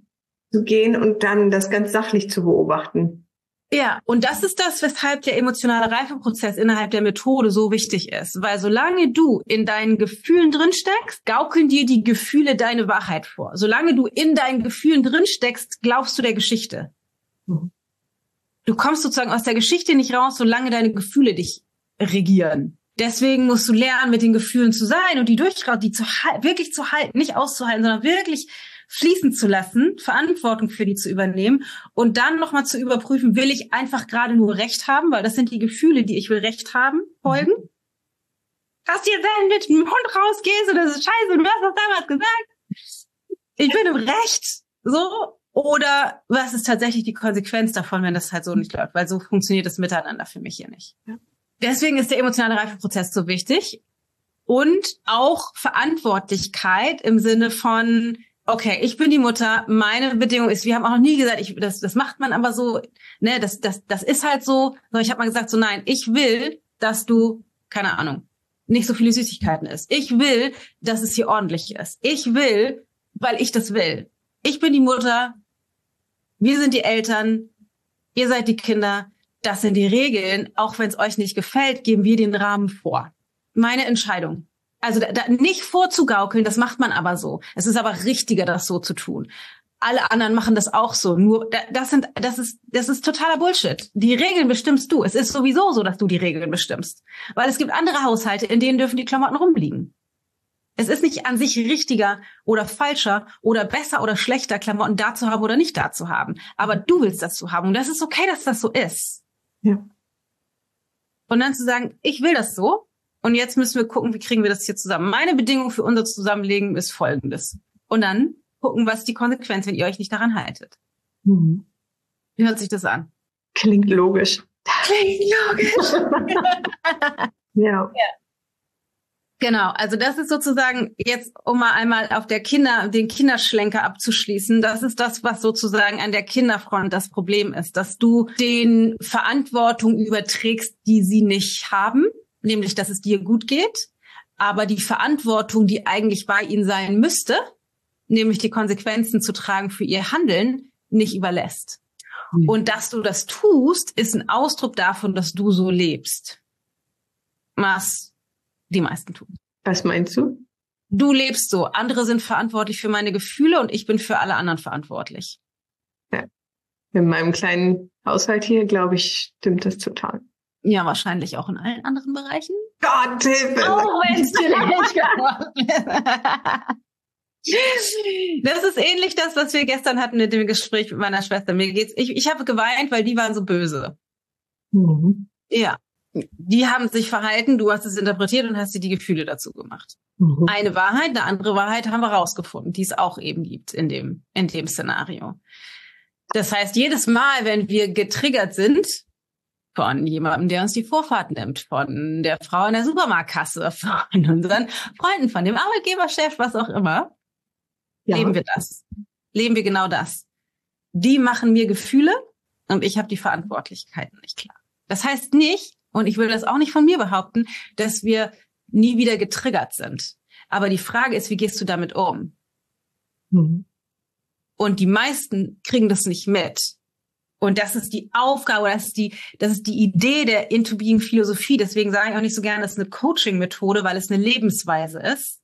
zu gehen und dann das ganz sachlich zu beobachten. Ja, und das ist das, weshalb der emotionale Reifeprozess innerhalb der Methode so wichtig ist. Weil solange du in deinen Gefühlen drin steckst, gaukeln dir die Gefühle deine Wahrheit vor. Solange du in deinen Gefühlen drin steckst, glaubst du der Geschichte. Mhm. Du kommst sozusagen aus der Geschichte nicht raus, solange deine Gefühle dich regieren. Deswegen musst du lernen, mit den Gefühlen zu sein und die wirklich zu halten, nicht auszuhalten, sondern wirklich fließen zu lassen, Verantwortung für die zu übernehmen und dann nochmal zu überprüfen, will ich einfach gerade nur Recht haben, weil das sind die Gefühle, die ich will Recht haben, folgen. Dass du jetzt mit dem Hund rausgehst und das ist scheiße und du hast das damals gesagt. Ich bin im Recht, so. Oder was ist tatsächlich die Konsequenz davon, wenn das halt so nicht läuft? Weil so funktioniert das Miteinander für mich hier nicht. Ja. Deswegen ist der emotionale Reifeprozess so wichtig und auch Verantwortlichkeit im Sinne von okay, ich bin die Mutter, meine Bedingung ist, wir haben auch noch nie gesagt, das macht man aber so, ne, das ist halt so. Ich habe mal gesagt, so nein, ich will, dass du, keine Ahnung, nicht so viele Süßigkeiten isst. Ich will, dass es hier ordentlich ist. Ich will, weil ich das will. Ich bin die Mutter, wir sind die Eltern, ihr seid die Kinder, das sind die Regeln. Auch wenn es euch nicht gefällt, geben wir den Rahmen vor. Meine Entscheidung. Also da nicht vorzugaukeln, das macht man aber so. Es ist aber richtiger, das so zu tun. Alle anderen machen das auch so. Nur das ist totaler Bullshit. Die Regeln bestimmst du. Es ist sowieso so, dass du die Regeln bestimmst. Weil es gibt andere Haushalte, in denen dürfen die Klamotten rumliegen. Es ist nicht an sich richtiger oder falscher oder besser oder schlechter, Klamotten da zu haben oder nicht da zu haben. Aber du willst das so haben. Und das ist okay, dass das so ist. Ja. Und dann zu sagen, ich will das so. Und jetzt müssen wir gucken, wie kriegen wir das hier zusammen. Meine Bedingung für unser Zusammenleben ist folgendes. Und dann gucken, was die Konsequenz, wenn ihr euch nicht daran haltet. Mhm. Wie hört sich das an? Klingt logisch. Klingt logisch. Ja. Genau, also das ist sozusagen jetzt, um mal einmal auf den Kinderschlenker abzuschließen, das ist das, was sozusagen an der Kinderfront das Problem ist, dass du den Verantwortung überträgst, die sie nicht haben, nämlich, dass es dir gut geht, aber die Verantwortung, die eigentlich bei ihnen sein müsste, nämlich die Konsequenzen zu tragen für ihr Handeln, nicht überlässt. Mhm. Und dass du das tust, ist ein Ausdruck davon, dass du so lebst. Was die meisten tun. Was meinst du? Du lebst so. Andere sind verantwortlich für meine Gefühle und ich bin für alle anderen verantwortlich. Ja. In meinem kleinen Haushalt hier, glaube ich, stimmt das total. Ja, wahrscheinlich auch in allen anderen Bereichen. Gott, Hilfe! Auch wenn es dir nicht geworden ist. Das ist ähnlich das, was wir gestern hatten mit dem Gespräch mit meiner Schwester. Ich habe geweint, weil die waren so böse. Mhm. Ja. Die haben sich verhalten, du hast es interpretiert und hast dir die Gefühle dazu gemacht. Mhm. Eine Wahrheit, eine andere Wahrheit haben wir rausgefunden, die es auch eben gibt in dem Szenario. Das heißt, jedes Mal, wenn wir getriggert sind von jemandem, der uns die Vorfahrt nimmt, von der Frau in der Supermarktkasse, von unseren Freunden, von dem Arbeitgeberchef, was auch immer, leben wir das. Leben wir genau das. Die machen mir Gefühle und ich habe die Verantwortlichkeiten nicht klar. Das heißt nicht, und ich will das auch nicht von mir behaupten, dass wir nie wieder getriggert sind. Aber die Frage ist, wie gehst du damit um? Mhm. Und die meisten kriegen das nicht mit. Und das ist die Aufgabe, das ist die Idee der Into-Being-Philosophie. Deswegen sage ich auch nicht so gerne, das ist eine Coaching-Methode, weil es eine Lebensweise ist.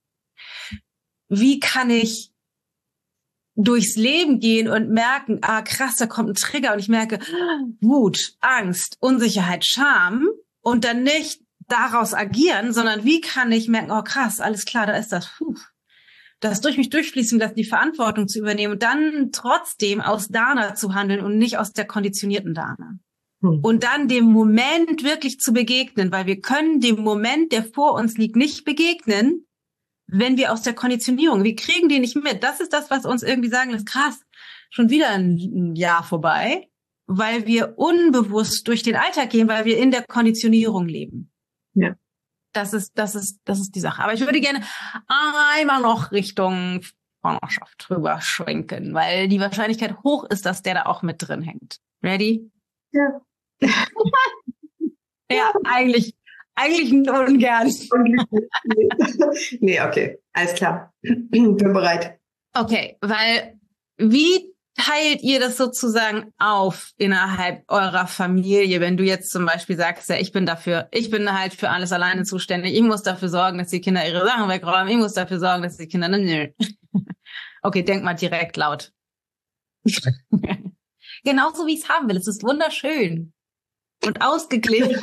Wie kann ich durchs Leben gehen und merken, krass, da kommt ein Trigger und ich merke Wut, Angst, Unsicherheit, Scham und dann nicht daraus agieren, sondern wie kann ich merken, krass, alles klar, da ist das. Das durch mich durchfließen lassen, die Verantwortung zu übernehmen und dann trotzdem aus Dana zu handeln und nicht aus der konditionierten Dana. Und dann dem Moment wirklich zu begegnen, weil wir können dem Moment, der vor uns liegt, nicht begegnen, wenn wir aus der Konditionierung, wir kriegen die nicht mit. Das ist das, was uns irgendwie sagen lässt, krass, schon wieder ein Jahr vorbei, weil wir unbewusst durch den Alltag gehen, weil wir in der Konditionierung leben. Ja. Das ist die Sache. Aber ich würde gerne einmal noch Richtung Partnerschaft drüber schwenken, weil die Wahrscheinlichkeit hoch ist, dass der da auch mit drin hängt. Ready? Ja. Ja, eigentlich ungern. Nee, okay. Alles klar. Bin bereit. Okay, weil wie teilt ihr das sozusagen auf innerhalb eurer Familie, wenn du jetzt zum Beispiel sagst, ja, ich bin halt für alles alleine zuständig, ich muss dafür sorgen, dass die Kinder ihre Sachen wegräumen, ich muss dafür sorgen, dass die Kinder, nö. Okay, denk mal direkt laut. Genauso wie ich es haben will, es ist wunderschön und ausgeglichen.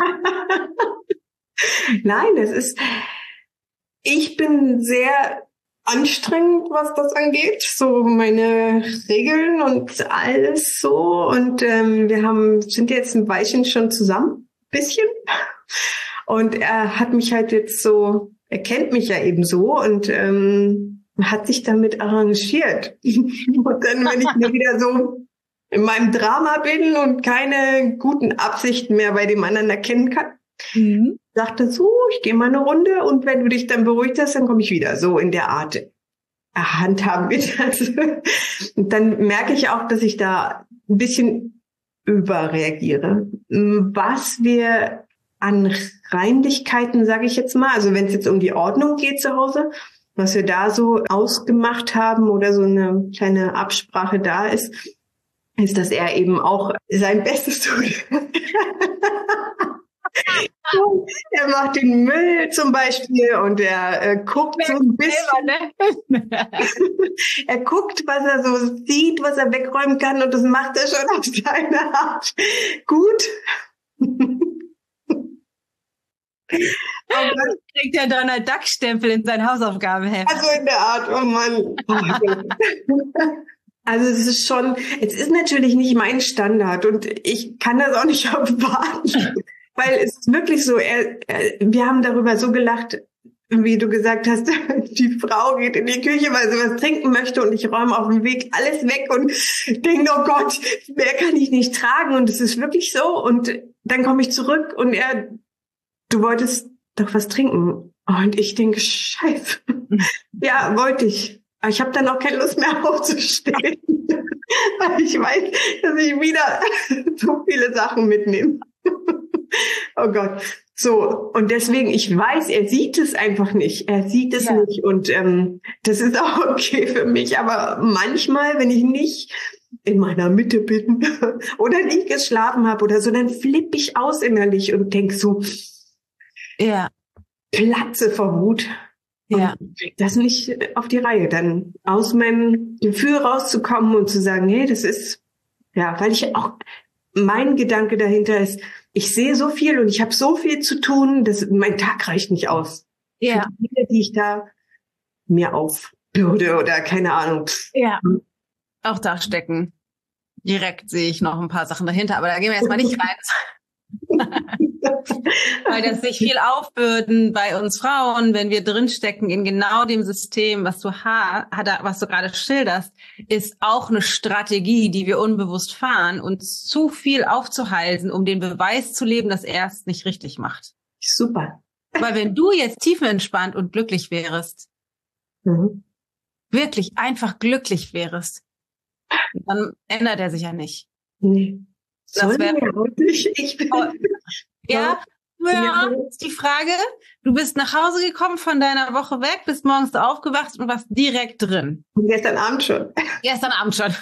Nein, ich bin sehr anstrengend, was das angeht, so meine Regeln und alles so und sind jetzt ein Weilchen schon zusammen, bisschen, und er hat mich halt jetzt so, er kennt mich ja eben so und hat sich damit arrangiert und dann, wenn ich mir wieder so in meinem Drama bin und keine guten Absichten mehr bei dem anderen erkennen kann, sagte so, ich gehe mal eine Runde und wenn du dich dann beruhigt hast, dann komme ich wieder. So in der Art handhaben wir das. Und dann merke ich auch, dass ich da ein bisschen überreagiere. Was wir an Reinlichkeiten, sage ich jetzt mal, also wenn es jetzt um die Ordnung geht zu Hause, was wir da so ausgemacht haben oder so eine kleine Absprache da ist, dass er eben auch sein Bestes tut. Er macht den Müll zum Beispiel und er guckt so ein bisschen. Er guckt, was er so sieht, was er wegräumen kann und das macht er schon auf seine Art gut. Aber kriegt der Donald Duck Stempel in sein Hausaufgabenheft. Also in der Art, oh Mann. Also es ist natürlich nicht mein Standard und ich kann das auch nicht erwarten. Weil es ist wirklich so, wir haben darüber so gelacht, wie du gesagt hast, die Frau geht in die Küche, weil sie was trinken möchte und ich räume auf dem Weg alles weg und denke, oh Gott, mehr kann ich nicht tragen und es ist wirklich so und dann komme ich zurück und du wolltest doch was trinken. Und ich denke, Scheiße. Ja, wollte ich. Aber ich habe dann auch keine Lust mehr aufzustehen. Weil ich weiß, dass ich wieder so viele Sachen mitnehme. Oh Gott. So, und deswegen, ich weiß, er sieht es einfach nicht. Er sieht es nicht. Und das ist auch okay für mich. Aber manchmal, wenn ich nicht in meiner Mitte bin oder nicht geschlafen habe oder so, dann flippe ich aus innerlich und denke so, platze vor Wut. Ja. Und krieg das nicht auf die Reihe, dann aus meinem Gefühl rauszukommen und zu sagen, nee, das ist, weil ich auch, mein Gedanke dahinter ist, ich sehe so viel und ich habe so viel zu tun, dass mein Tag reicht nicht aus. Ja. Für die Dinge, die ich da mir aufbürde oder keine Ahnung. Ja. Auch da stecken. Direkt sehe ich noch ein paar Sachen dahinter, aber da gehen wir erstmal nicht rein. Weil das sich viel aufbürden bei uns Frauen, wenn wir drinstecken in genau dem System, was du gerade schilderst, ist auch eine Strategie, die wir unbewusst fahren, uns zu viel aufzuhalten, um den Beweis zu leben, dass er es nicht richtig macht. Super. Weil wenn du jetzt tiefenentspannt und glücklich wärst, wirklich einfach glücklich wärst, dann ändert er sich ja nicht. Nee. Das wäre ist die Frage. Du bist nach Hause gekommen von deiner Woche weg, bist morgens aufgewacht und warst direkt drin. Und gestern Abend schon. Gestern Abend schon.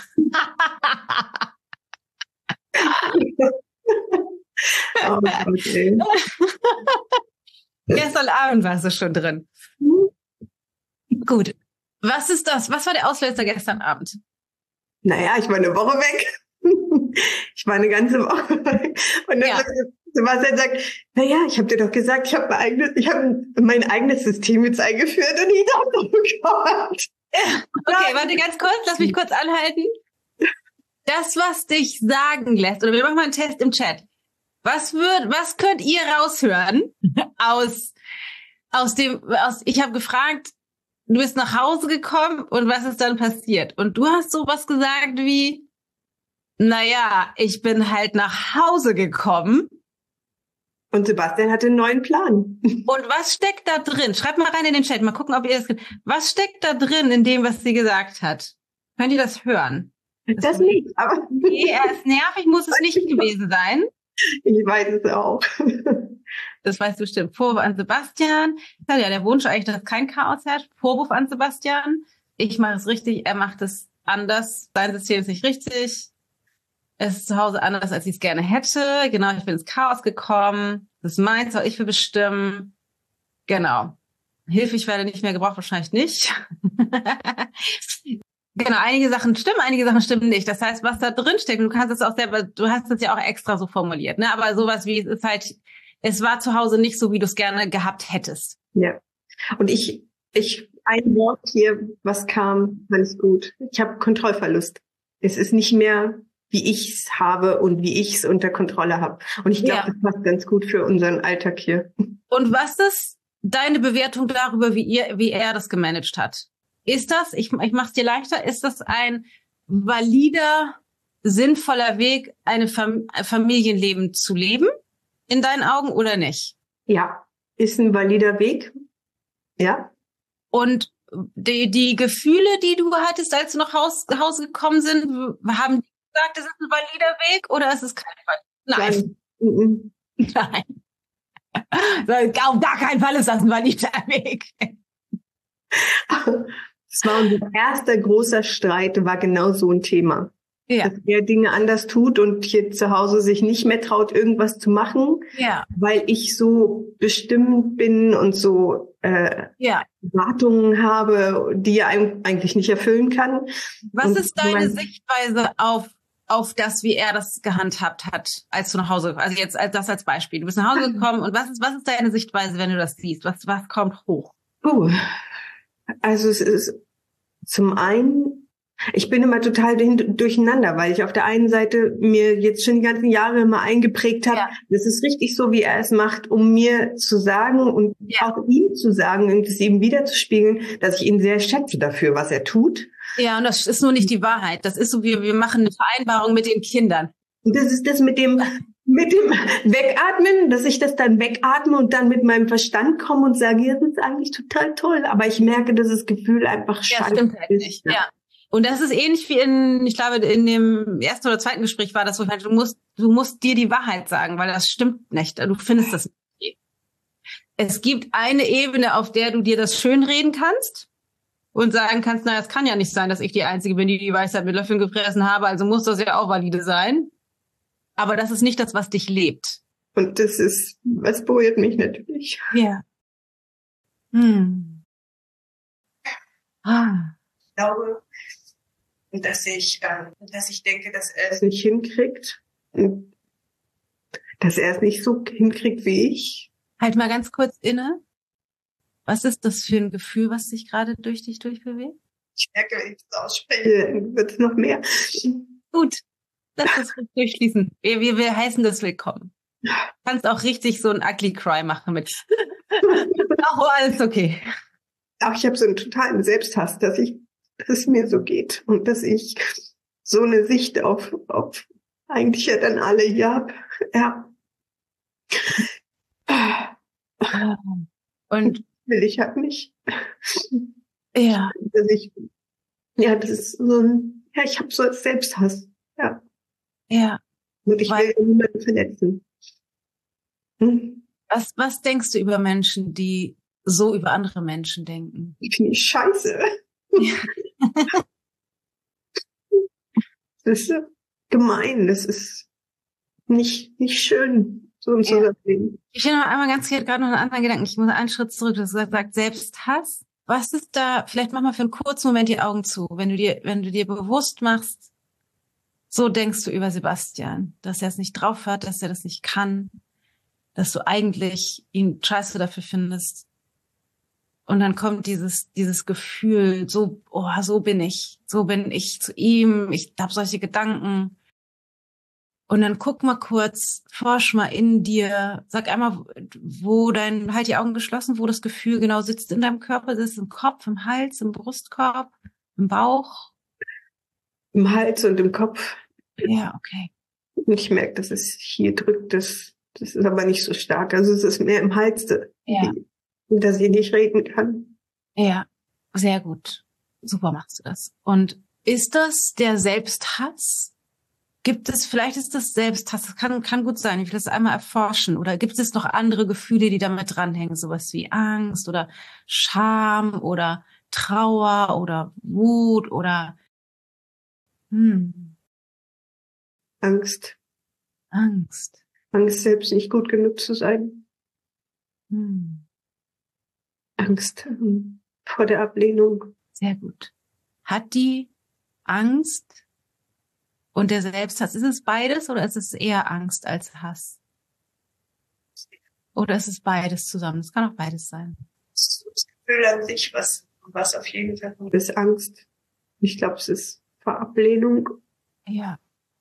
Oh, okay. Gestern Abend warst du schon drin. Gut. Was ist das? Was war der Auslöser gestern Abend? Naja, ich war eine Woche weg. Ich war eine ganze Woche weg. Und dann Sebastian sagt, naja, ich habe dir doch gesagt, ich habe mein eigenes System jetzt eingeführt und ich dachte, oh Gott. Okay, warte ganz kurz, lass mich kurz anhalten. Das, was dich sagen lässt, oder wir machen mal einen Test im Chat. Was könnt ihr raushören ich habe gefragt, du bist nach Hause gekommen und was ist dann passiert? Und du hast sowas gesagt wie, naja, ich bin halt nach Hause gekommen. Und Sebastian hatte einen neuen Plan. Und was steckt da drin? Schreibt mal rein in den Chat, mal gucken, ob ihr das... Was steckt da drin in dem, was sie gesagt hat? Könnt ihr das hören? Das nicht, aber... Nee, er ist nervig, muss es nicht gewesen sein. Ich weiß es auch. Das weißt du bestimmt. Vorwurf an Sebastian. Ja, der Wunsch eigentlich, dass kein Chaos herrscht. Vorwurf an Sebastian. Ich mache es richtig, er macht es anders. Sein System ist nicht richtig. Es ist zu Hause anders, als ich es gerne hätte. Genau, ich bin ins Chaos gekommen. Das ist meins, soll ich für bestimmen. Genau. Hilfe, ich werde nicht mehr gebraucht, wahrscheinlich nicht. Genau, einige Sachen stimmen nicht. Das heißt, was da drin steckt, du kannst es auch selber, du hast es ja auch extra so formuliert, ne? Aber sowas wie, es war zu Hause nicht so, wie du es gerne gehabt hättest. Ja. Und ein Wort hier, was kam, alles gut. Ich habe Kontrollverlust. Es ist nicht mehr, wie ich es habe und wie ich es unter Kontrolle habe. Und ich glaube, das passt ganz gut für unseren Alltag hier. Und was ist deine Bewertung darüber, wie er das gemanagt hat? Ist das, ich mach's dir leichter, ist das ein valider, sinnvoller Weg, ein Familienleben zu leben, in deinen Augen, oder nicht? Ja, ist ein valider Weg. Ja. Und die Gefühle, die du hattest, als du nach Hause gekommen sind, haben die gesagt, es ist ein valider Weg, oder ist es kein Fall? Nein. Nein. Auf gar keinen Fall ist das ein valider Weg. Das war unser erster großer Streit, war genau so ein Thema. Ja. Dass er Dinge anders tut und hier zu Hause sich nicht mehr traut, irgendwas zu machen, weil ich so bestimmt bin und so Erwartungen habe, die er eigentlich nicht erfüllen kann. Was ist deine Sichtweise auf das, wie er das gehandhabt hat, als du nach Hause, also jetzt als Beispiel. Du bist nach Hause gekommen und was ist deine Sichtweise, wenn du das siehst? Was kommt hoch? Also es ist zum einen, ich bin immer total durcheinander, weil ich auf der einen Seite mir jetzt schon die ganzen Jahre immer eingeprägt habe, das ist richtig so, wie er es macht, um mir zu sagen und auch ihm zu sagen und es ihm wiederzuspiegeln, dass ich ihn sehr schätze dafür, was er tut. Ja, und das ist nur nicht die Wahrheit. Das ist so, wir machen eine Vereinbarung mit den Kindern. Und das ist das mit dem, mit dem Wegatmen, dass ich das dann wegatme und dann mit meinem Verstand komme und sage, ja, das ist eigentlich total toll. Aber ich merke, dass das Gefühl einfach scheiße stimmt halt ist. nicht. Ja. Und das ist ähnlich wie ich glaube, in dem ersten oder zweiten Gespräch war das so, du musst dir die Wahrheit sagen, weil das stimmt nicht. Du findest das nicht. Es gibt eine Ebene, auf der du dir das schönreden kannst und sagen kannst, na, es kann ja nicht sein, dass ich die Einzige bin, die die Weisheit mit Löffeln gefressen habe, also muss das ja auch valide sein. Aber das ist nicht das, was dich lebt. Und was berührt mich natürlich. Ja. Ich glaube, dass ich denke, dass er es nicht hinkriegt. Und dass er es nicht so hinkriegt wie ich. Halt mal ganz kurz inne. Was ist das für ein Gefühl, was sich gerade durch dich durchbewegt? Ich merke, wenn ich das ausspreche, dann wird es noch mehr. Gut, lass das durchschließen. Wir heißen das willkommen. Du kannst auch richtig so ein Ugly Cry machen mit. Ach, alles okay. Auch ich habe so einen totalen Selbsthass, dass es mir so geht und dass ich so eine Sicht auf eigentlich ja dann alle hier habe. Ja. Und will ich halt nicht. Ja. Das ist so ich habe so Selbsthass. Ja. Ja. Und ich will niemanden verletzen. Was denkst du über Menschen, die so über andere Menschen denken? Ich finde ich scheiße. Ja. Das ist gemein. Das ist nicht schön, so ein Zusammenleben. Ich will noch einmal gerade noch einen anderen Gedanken. Ich muss einen Schritt zurück. Du hast gesagt, Selbsthass. Was ist da, vielleicht mach mal für einen kurzen Moment die Augen zu, wenn du dir bewusst machst, so denkst du über Sebastian, dass er es nicht drauf hat, dass er das nicht kann, dass du eigentlich ihn scheiße dafür findest. Und dann kommt dieses Gefühl, so bin ich zu ihm, ich habe solche Gedanken. Und dann guck mal kurz, forsch mal in dir, sag einmal, halt die Augen geschlossen, wo das Gefühl genau sitzt in deinem Körper, sitzt im Kopf, im Hals, im Brustkorb, im Bauch. Im Hals und im Kopf. Ja, okay. Und ich merke, dass es hier drückt, das ist aber nicht so stark. Also es ist mehr im Hals, dass ich nicht reden kann. Ja, sehr gut. Super machst du das. Und ist das der Selbsthass? Vielleicht ist das Selbsthass, das kann gut sein, ich will das einmal erforschen. Oder gibt es noch andere Gefühle, die damit dranhängen, sowas wie Angst oder Scham oder Trauer oder Wut oder Angst. Angst, selbst nicht gut genug zu sein. Angst vor der Ablehnung. Sehr gut. Hat die Angst und der Selbsthass, ist es beides oder ist es eher Angst als Hass? Oder ist es beides zusammen? Es kann auch beides sein. Das Gefühl an sich, was auf jeden Fall ist Angst. Ich glaube, es ist vor Ablehnung. Ja.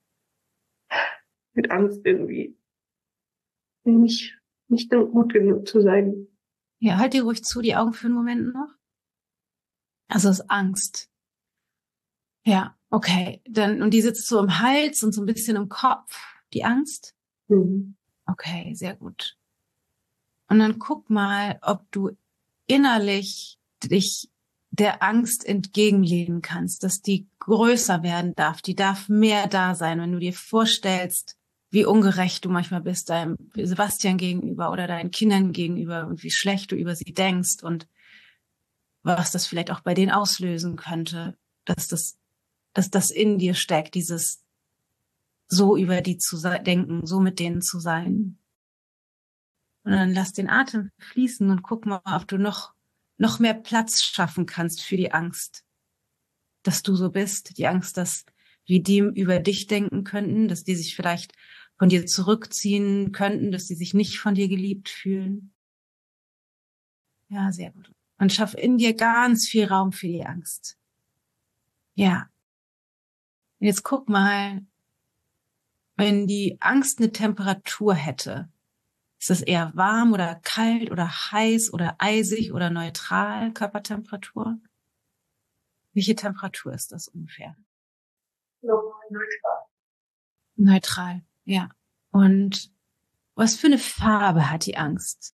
Mit Angst irgendwie nicht gut genug zu sein. Ja, halt dir ruhig zu, die Augen für einen Moment noch. Also es ist Angst. Ja, okay. Und die sitzt so im Hals und so ein bisschen im Kopf, die Angst? Okay, sehr gut. Und dann guck mal, ob du innerlich dich der Angst entgegenlehnen kannst, dass die größer werden darf. Die darf mehr da sein, wenn du dir vorstellst, wie ungerecht du manchmal bist deinem Sebastian gegenüber oder deinen Kindern gegenüber und wie schlecht du über sie denkst und was das vielleicht auch bei denen auslösen könnte, dass das in dir steckt, dieses so über die zu denken, so mit denen zu sein. Und dann lass den Atem fließen und guck mal, ob du noch mehr Platz schaffen kannst für die Angst, dass du so bist, die Angst, dass wir die über dich denken könnten, dass die sich vielleicht von dir zurückziehen könnten, dass die sich nicht von dir geliebt fühlen. Ja, sehr gut. Und schaff in dir ganz viel Raum für die Angst. Ja. Und jetzt guck mal, wenn die Angst eine Temperatur hätte, ist das eher warm oder kalt oder heiß oder eisig oder neutral, Körpertemperatur? Welche Temperatur ist das ungefähr? Neutral. Neutral, ja. Und was für eine Farbe hat die Angst?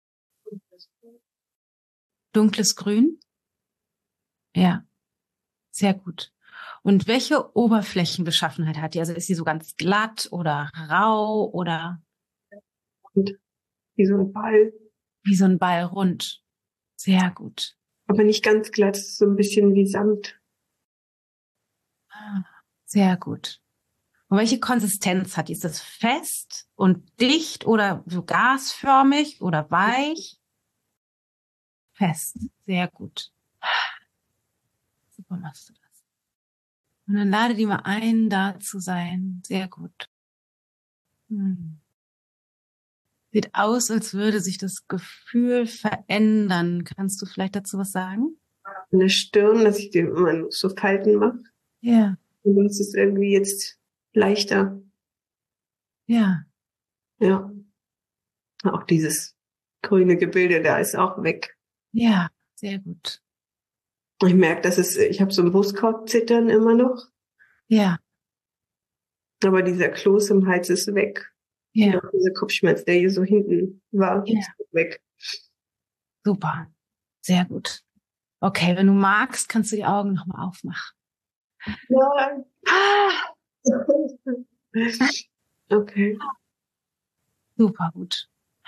Dunkles Grün? Ja, sehr gut. Und welche Oberflächenbeschaffenheit hat die? Also ist sie so ganz glatt oder rau oder? Und wie so ein Ball. Wie so ein Ball rund. Sehr gut. Aber nicht ganz glatt, so ein bisschen wie Samt. Sehr gut. Und welche Konsistenz hat die? Ist das fest und dicht oder so gasförmig oder weich? Fest. Sehr gut. Super machst du das. Und dann lade die mal ein, da zu sein. Sehr gut. Sieht aus, als würde sich das Gefühl verändern. Kannst du vielleicht dazu was sagen? An der Stirn, dass ich den immer so Falten mache. Ja. Und dann ist es irgendwie jetzt leichter. Ja. Ja. Auch dieses grüne Gebilde da ist auch weg. Ja, sehr gut. Ich merke, ich habe so ein Brustkorbzittern immer noch. Ja. Aber dieser Kloß im Hals ist weg. Ja. Und dieser Kopfschmerz, der hier so hinten war, ist weg. Super. Sehr gut. Okay, wenn du magst, kannst du die Augen nochmal aufmachen. Ja. Okay. Super gut.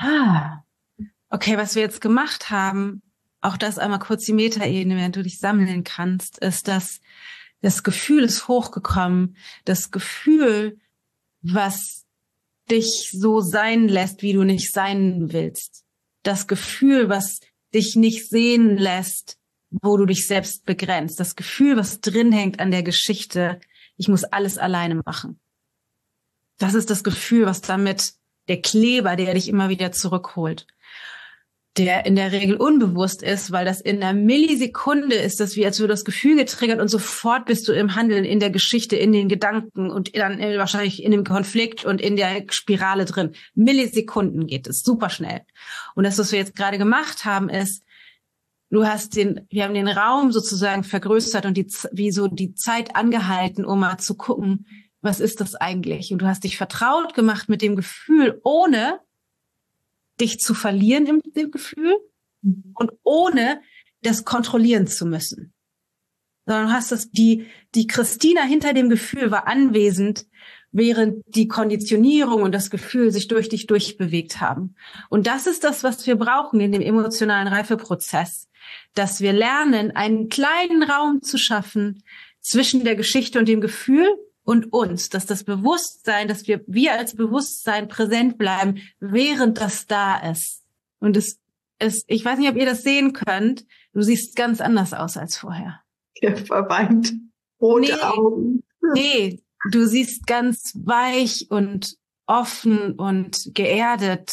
Okay, was wir jetzt gemacht haben, auch das einmal kurz die Metaebene, während du dich sammeln kannst, ist, dass das Gefühl ist hochgekommen, das Gefühl, was dich so sein lässt, wie du nicht sein willst. Das Gefühl, was dich nicht sehen lässt, wo du dich selbst begrenzt. Das Gefühl, was drin hängt an der Geschichte, ich muss alles alleine machen. Das ist das Gefühl, was damit der Kleber, der dich immer wieder zurückholt, der in der Regel unbewusst ist, weil das in einer Millisekunde ist, das wie als würde das Gefühl getriggert und sofort bist du im Handeln, in der Geschichte, in den Gedanken und dann wahrscheinlich in dem Konflikt und in der Spirale drin. Millisekunden geht es, super schnell. Und das, was wir jetzt gerade gemacht haben, ist, wir haben den Raum sozusagen vergrößert und die Zeit angehalten, um mal zu gucken, was ist das eigentlich? Und du hast dich vertraut gemacht mit dem Gefühl, ohne dich zu verlieren in dem Gefühl und ohne das kontrollieren zu müssen. Sondern du hast die Christina hinter dem Gefühl war anwesend, während die Konditionierung und das Gefühl sich durch dich durchbewegt haben. Und das ist das, was wir brauchen in dem emotionalen Reifeprozess, dass wir lernen, einen kleinen Raum zu schaffen zwischen der Geschichte und dem Gefühl und uns, dass das Bewusstsein, dass wir als Bewusstsein präsent bleiben, während das da ist. Und ich weiß nicht, ob ihr das sehen könnt, du siehst ganz anders aus als vorher. Ja, verweint. Rote Augen. Nee, du siehst ganz weich und offen und geerdet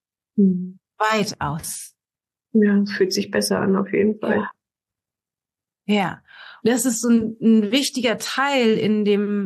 weit aus. Ja, es fühlt sich besser an, auf jeden Fall. Ja. Das ist so ein wichtiger Teil in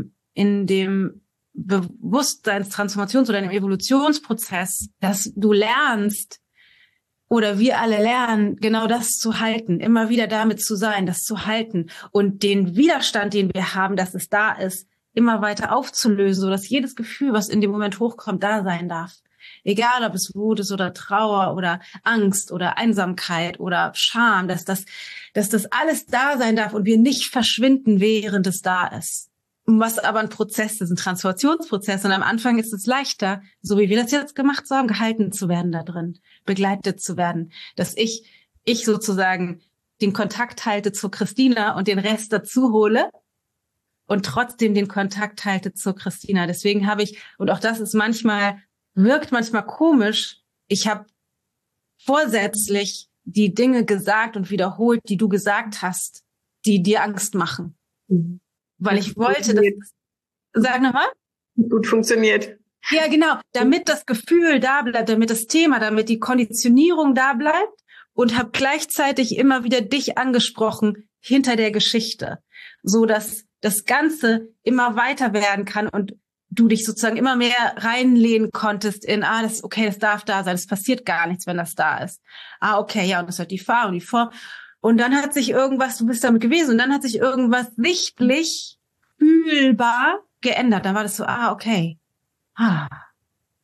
dem Bewusstseinstransformations- oder in dem Evolutionsprozess, dass du lernst oder wir alle lernen, genau das zu halten, immer wieder damit zu sein, das zu halten und den Widerstand, den wir haben, dass es da ist, immer weiter aufzulösen, sodass jedes Gefühl, was in dem Moment hochkommt, da sein darf. Egal, ob es Wut ist oder Trauer oder Angst oder Einsamkeit oder Scham, dass das alles da sein darf und wir nicht verschwinden, während es da ist. Was aber ein Prozess ist, ein Transformationsprozess. Und am Anfang ist es leichter, so wie wir das jetzt gemacht haben, gehalten zu werden da drin, begleitet zu werden, dass ich sozusagen den Kontakt halte zu Christina und den Rest dazu hole und trotzdem den Kontakt halte zu Christina. Deswegen und auch das ist wirkt manchmal komisch, ich habe vorsätzlich die Dinge gesagt und wiederholt, die du gesagt hast, die dir Angst machen. Weil ich wollte, sag nochmal? Gut funktioniert. Ja, genau. Damit das Gefühl da bleibt, damit das Thema, damit die Konditionierung da bleibt und habe gleichzeitig immer wieder dich angesprochen hinter der Geschichte, so dass das Ganze immer weiter werden kann und du dich sozusagen immer mehr reinlehnen konntest in, das darf da sein, es passiert gar nichts, wenn das da ist. Okay, ja, und das hat die Farbe und die Form. Und dann hat sich irgendwas, du bist damit gewesen, und dann hat sich irgendwas sichtlich fühlbar geändert. Dann war das so, okay.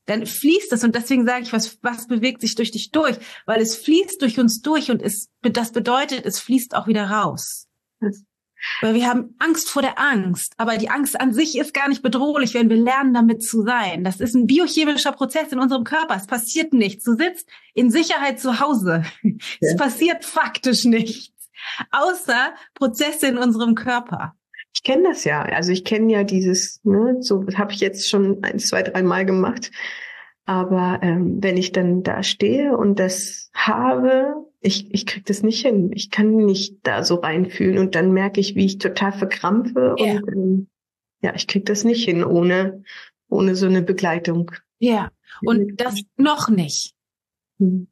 dann fließt es. Und deswegen sage ich, was bewegt sich durch dich durch? Weil es fließt durch uns durch und das bedeutet, es fließt auch wieder raus. Weil wir haben Angst vor der Angst. Aber die Angst an sich ist gar nicht bedrohlich, wenn wir lernen, damit zu sein. Das ist ein biochemischer Prozess in unserem Körper. Es passiert nichts. Du sitzt in Sicherheit zu Hause. Ja. Es passiert faktisch nichts. Außer Prozesse in unserem Körper. Ich kenne das ja. Also ich kenne ja dieses, ne, so habe ich jetzt schon 1, 2, 3 Mal gemacht. Aber wenn ich dann da stehe und das habe, ich krieg das nicht hin. Ich kann nicht da so reinfühlen und dann merke ich, wie ich total verkrampfe und ich krieg das nicht hin ohne so eine Begleitung. Ja, und das noch nicht. Ne,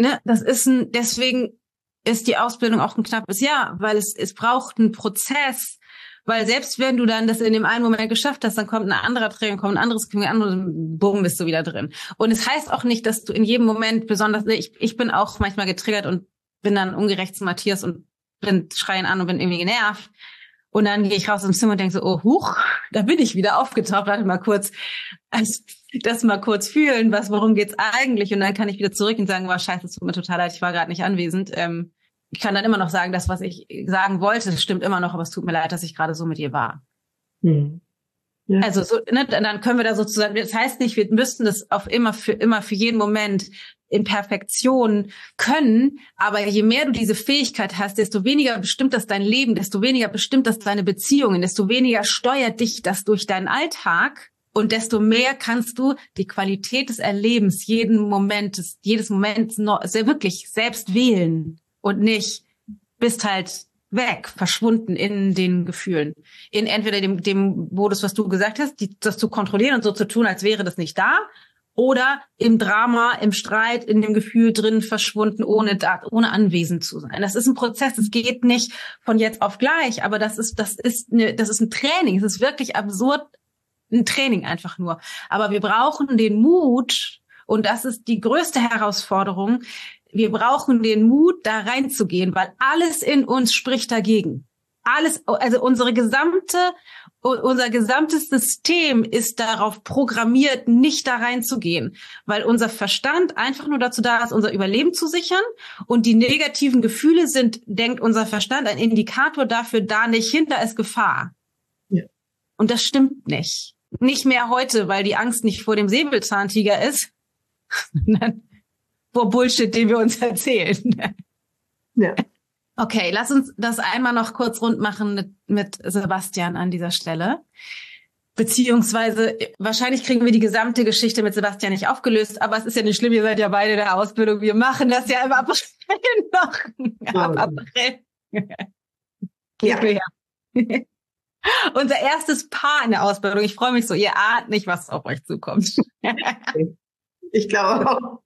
deswegen ist die Ausbildung auch ein knappes Jahr, weil es braucht einen Prozess. Weil selbst wenn du dann das in dem einen Moment geschafft hast, dann kommt ein anderer Training, kommt ein anderes, bumm, bist du wieder drin. Und es heißt auch nicht, dass du in jedem Moment besonders, ich bin auch manchmal getriggert und bin dann ungerecht zu Matthias und schreien an und bin irgendwie genervt. Und dann gehe ich raus ins Zimmer und denke so, oh, huch, da bin ich wieder aufgetaucht, warte mal kurz, das mal kurz fühlen, worum geht's eigentlich? Und dann kann ich wieder zurück und sagen, scheiße, es tut mir total leid, ich war gerade nicht anwesend. Ich kann dann immer noch sagen, das, was ich sagen wollte, das stimmt immer noch, aber es tut mir leid, dass ich gerade so mit ihr war. Ja. Also so, ne, dann können wir da sozusagen, das heißt nicht, wir müssten das für jeden Moment in Perfektion können, aber je mehr du diese Fähigkeit hast, desto weniger bestimmt das dein Leben, desto weniger bestimmt das deine Beziehungen, desto weniger steuert dich das durch deinen Alltag und desto mehr kannst du die Qualität des Erlebens jedes Moments wirklich selbst wählen. Und nicht, bist halt weg, verschwunden in den Gefühlen. In entweder dem Modus, was du gesagt hast, das zu kontrollieren und so zu tun, als wäre das nicht da, oder im Drama, im Streit, in dem Gefühl drin verschwunden, ohne anwesend zu sein. Das ist ein Prozess, es geht nicht von jetzt auf gleich, aber das ist ein Training, es ist wirklich absurd, ein Training einfach nur. Aber wir brauchen den Mut, und das ist die größte Herausforderung, wir brauchen den Mut, da reinzugehen, weil alles in uns spricht dagegen. Alles, also unser gesamtes System ist darauf programmiert, nicht da reinzugehen, weil unser Verstand einfach nur dazu da ist, unser Überleben zu sichern, und die negativen Gefühle sind, denkt unser Verstand, ein Indikator dafür, da nicht hin, da ist Gefahr. Ja. Und das stimmt nicht. Nicht mehr heute, weil die Angst nicht vor dem Säbelzahntiger ist, sondern vor Bullshit, den wir uns erzählen. Ja. Okay, lass uns das einmal noch kurz rund machen mit Sebastian an dieser Stelle. Beziehungsweise, wahrscheinlich kriegen wir die gesamte Geschichte mit Sebastian nicht aufgelöst, aber es ist ja nicht schlimm, ihr seid ja beide in der Ausbildung. Wir machen das ja im April noch. Ab April. Ja. Unser erstes Paar in der Ausbildung. Ich freue mich so, ihr ahnt nicht, was auf euch zukommt. Ich glaube auch.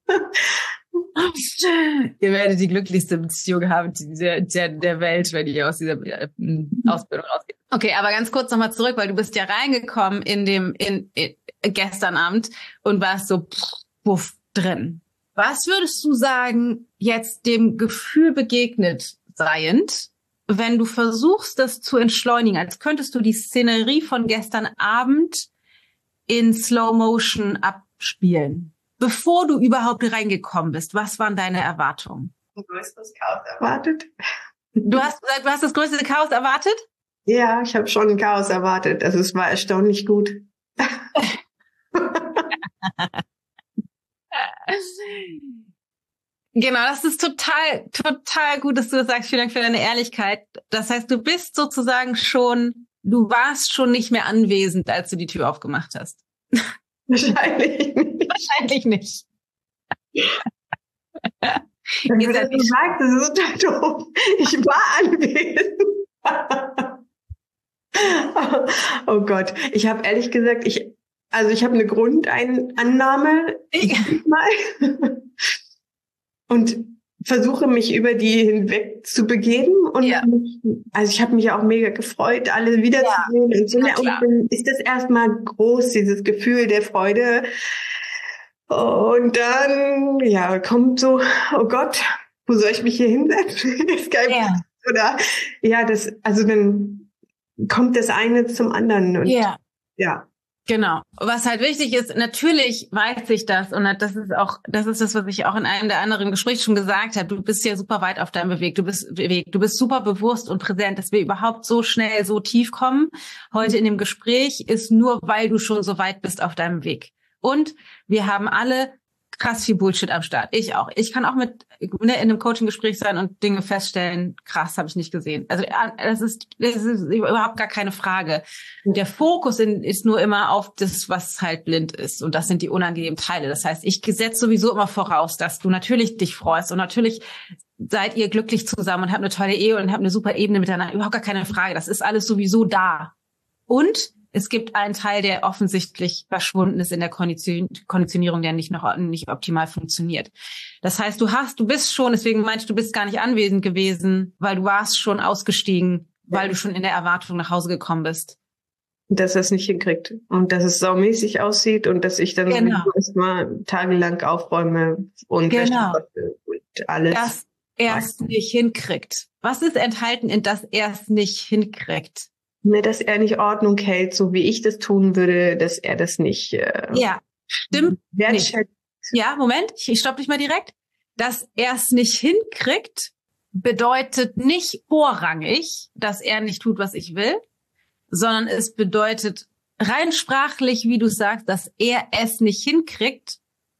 Ihr werdet die glücklichste Beziehung haben der Welt, wenn ihr aus dieser Ausbildung rausgeht. Okay, aber ganz kurz nochmal zurück, weil du bist ja reingekommen in gestern Abend und warst so puff drin. Was würdest du sagen, jetzt dem Gefühl begegnet seiend, wenn du versuchst, das zu entschleunigen, als könntest du die Szenerie von gestern Abend in Slow Motion abspielen? Bevor du überhaupt reingekommen bist, was waren deine Erwartungen? Ein größeres Chaos erwartet. Du hast gesagt, du hast das größte Chaos erwartet? Ja, ich habe schon ein Chaos erwartet. Also es war erstaunlich gut. Genau, das ist total gut, dass du das sagst. Vielen Dank für deine Ehrlichkeit. Das heißt, du warst schon nicht mehr anwesend, als du die Tür aufgemacht hast. Wahrscheinlich nicht. Wahrscheinlich nicht. Wenn du das so sagst, das ist total doof. Ich war anwesend. Oh Gott, ich habe ehrlich gesagt, ich habe eine Grundannahme und versuche mich über die hinweg zu begeben. Und ich habe mich auch mega gefreut, alle wiederzusehen. Und so. Und dann ist das erstmal groß, dieses Gefühl der Freude. Und dann, kommt so, oh Gott, wo soll ich mich hier hinsetzen? Ist kein Platz. Oder, dann kommt das eine zum anderen. Und, Genau. Was halt wichtig ist, natürlich weiß ich das und das ist das, was ich auch in einem der anderen Gespräche schon gesagt habe. Du bist ja super weit auf deinem Weg. Du bist super bewusst und präsent, dass wir überhaupt so schnell, so tief kommen. Heute in dem Gespräch ist nur, weil du schon so weit bist auf deinem Weg. Und wir haben alle krass viel Bullshit am Start. Ich auch. Ich kann auch in einem Coaching-Gespräch sein und Dinge feststellen, krass, habe ich nicht gesehen. Also das ist überhaupt gar keine Frage. Der Fokus ist nur immer auf das, was halt blind ist. Und das sind die unangenehmen Teile. Das heißt, ich setze sowieso immer voraus, dass du natürlich dich freust. Und natürlich seid ihr glücklich zusammen und habt eine tolle Ehe und habt eine super Ebene miteinander. Überhaupt gar keine Frage. Das ist alles sowieso da. Und es gibt einen Teil, der offensichtlich verschwunden ist in der Konditionierung, der nicht optimal funktioniert. Das heißt, du bist schon, deswegen meinte ich, du bist gar nicht anwesend gewesen, weil du warst schon ausgestiegen, weil du schon in der Erwartung nach Hause gekommen bist. Dass er es nicht hinkriegt und dass es saumäßig aussieht und dass ich dann erstmal tagelang aufräume und und alles. Dass er es nicht hinkriegt. Was ist enthalten in das er es nicht hinkriegt? Dass er nicht Ordnung hält, so wie ich das tun würde, dass er das nicht stimmt wertschätzt. Ja, Moment, ich stoppe dich mal direkt. Dass er es nicht hinkriegt, bedeutet nicht vorrangig, dass er nicht tut, was ich will, sondern es bedeutet rein sprachlich, wie du sagst, dass er es nicht hinkriegt,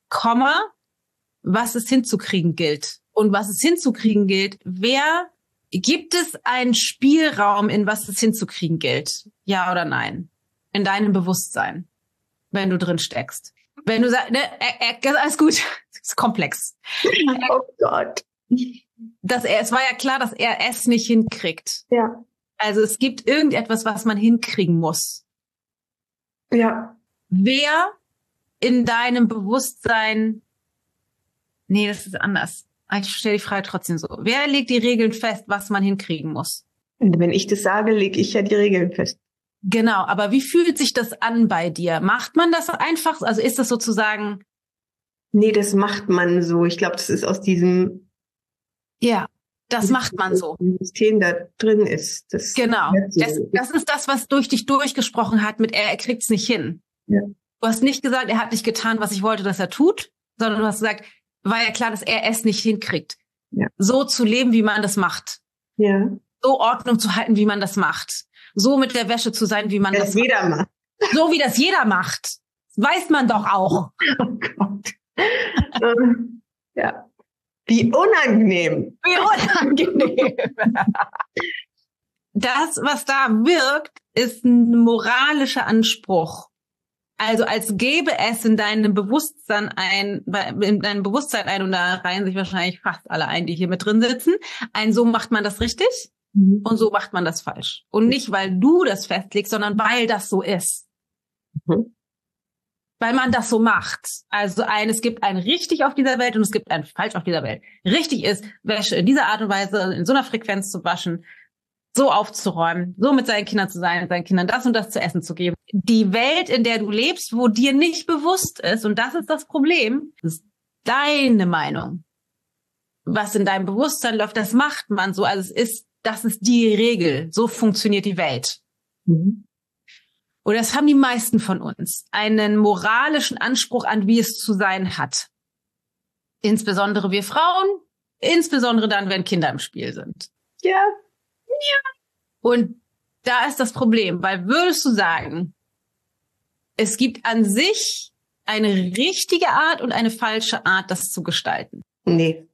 was es hinzukriegen gilt. Und was es hinzukriegen gilt, gibt es einen Spielraum, in was es hinzukriegen gilt? Ja oder nein? In deinem Bewusstsein, wenn du drin steckst. Wenn du sagst, alles gut, das ist komplex. Oh Gott. Es war ja klar, dass er es nicht hinkriegt. Ja. Also es gibt irgendetwas, was man hinkriegen muss. Ja. Wer in deinem Bewusstsein, nee, das ist anders. Ich stelle die Frage trotzdem so. Wer legt die Regeln fest, was man hinkriegen muss? Und wenn ich das sage, lege ich ja die Regeln fest. Genau, aber wie fühlt sich das an bei dir? Macht man das einfach? Also ist das sozusagen... Nee, das macht man so. Ich glaube, das ist aus diesem... Ja, das macht man so. System da drin ist. Genau, das ist das, was durch dich durchgesprochen hat mit er kriegt's nicht hin. Ja. Du hast nicht gesagt, er hat nicht getan, was ich wollte, dass er tut, sondern du hast gesagt, war ja klar, dass er es nicht hinkriegt. Ja. So zu leben, wie man das macht. Ja. So Ordnung zu halten, wie man das macht. So mit der Wäsche zu sein, wie man das jeder macht. So wie das jeder macht. Weiß man doch auch. Oh Gott. Ja. Wie unangenehm. Wie unangenehm. Das, was da wirkt, ist ein moralischer Anspruch. Also als gäbe es in deinem Bewusstsein ein, und da reihen sich wahrscheinlich fast alle ein, die hier mit drin sitzen, so macht man das richtig und so macht man das falsch. Und nicht, weil du das festlegst, sondern weil das so ist. Weil man das so macht. Also es gibt ein richtig auf dieser Welt und es gibt ein falsch auf dieser Welt. Richtig ist, Wäsche in dieser Art und Weise, in so einer Frequenz zu waschen, so aufzuräumen, so mit seinen Kindern zu sein, seinen Kindern das und das zu essen zu geben. Die Welt, in der du lebst, wo dir nicht bewusst ist, und das ist das Problem, ist deine Meinung. Was in deinem Bewusstsein läuft, das macht man so. Also das ist die Regel. So funktioniert die Welt. Und das haben die meisten von uns. Einen moralischen Anspruch an, wie es zu sein hat. Insbesondere wir Frauen, insbesondere dann, wenn Kinder im Spiel sind. Ja. Und da ist das Problem, weil würdest du sagen, es gibt an sich eine richtige Art und eine falsche Art, das zu gestalten? Nee.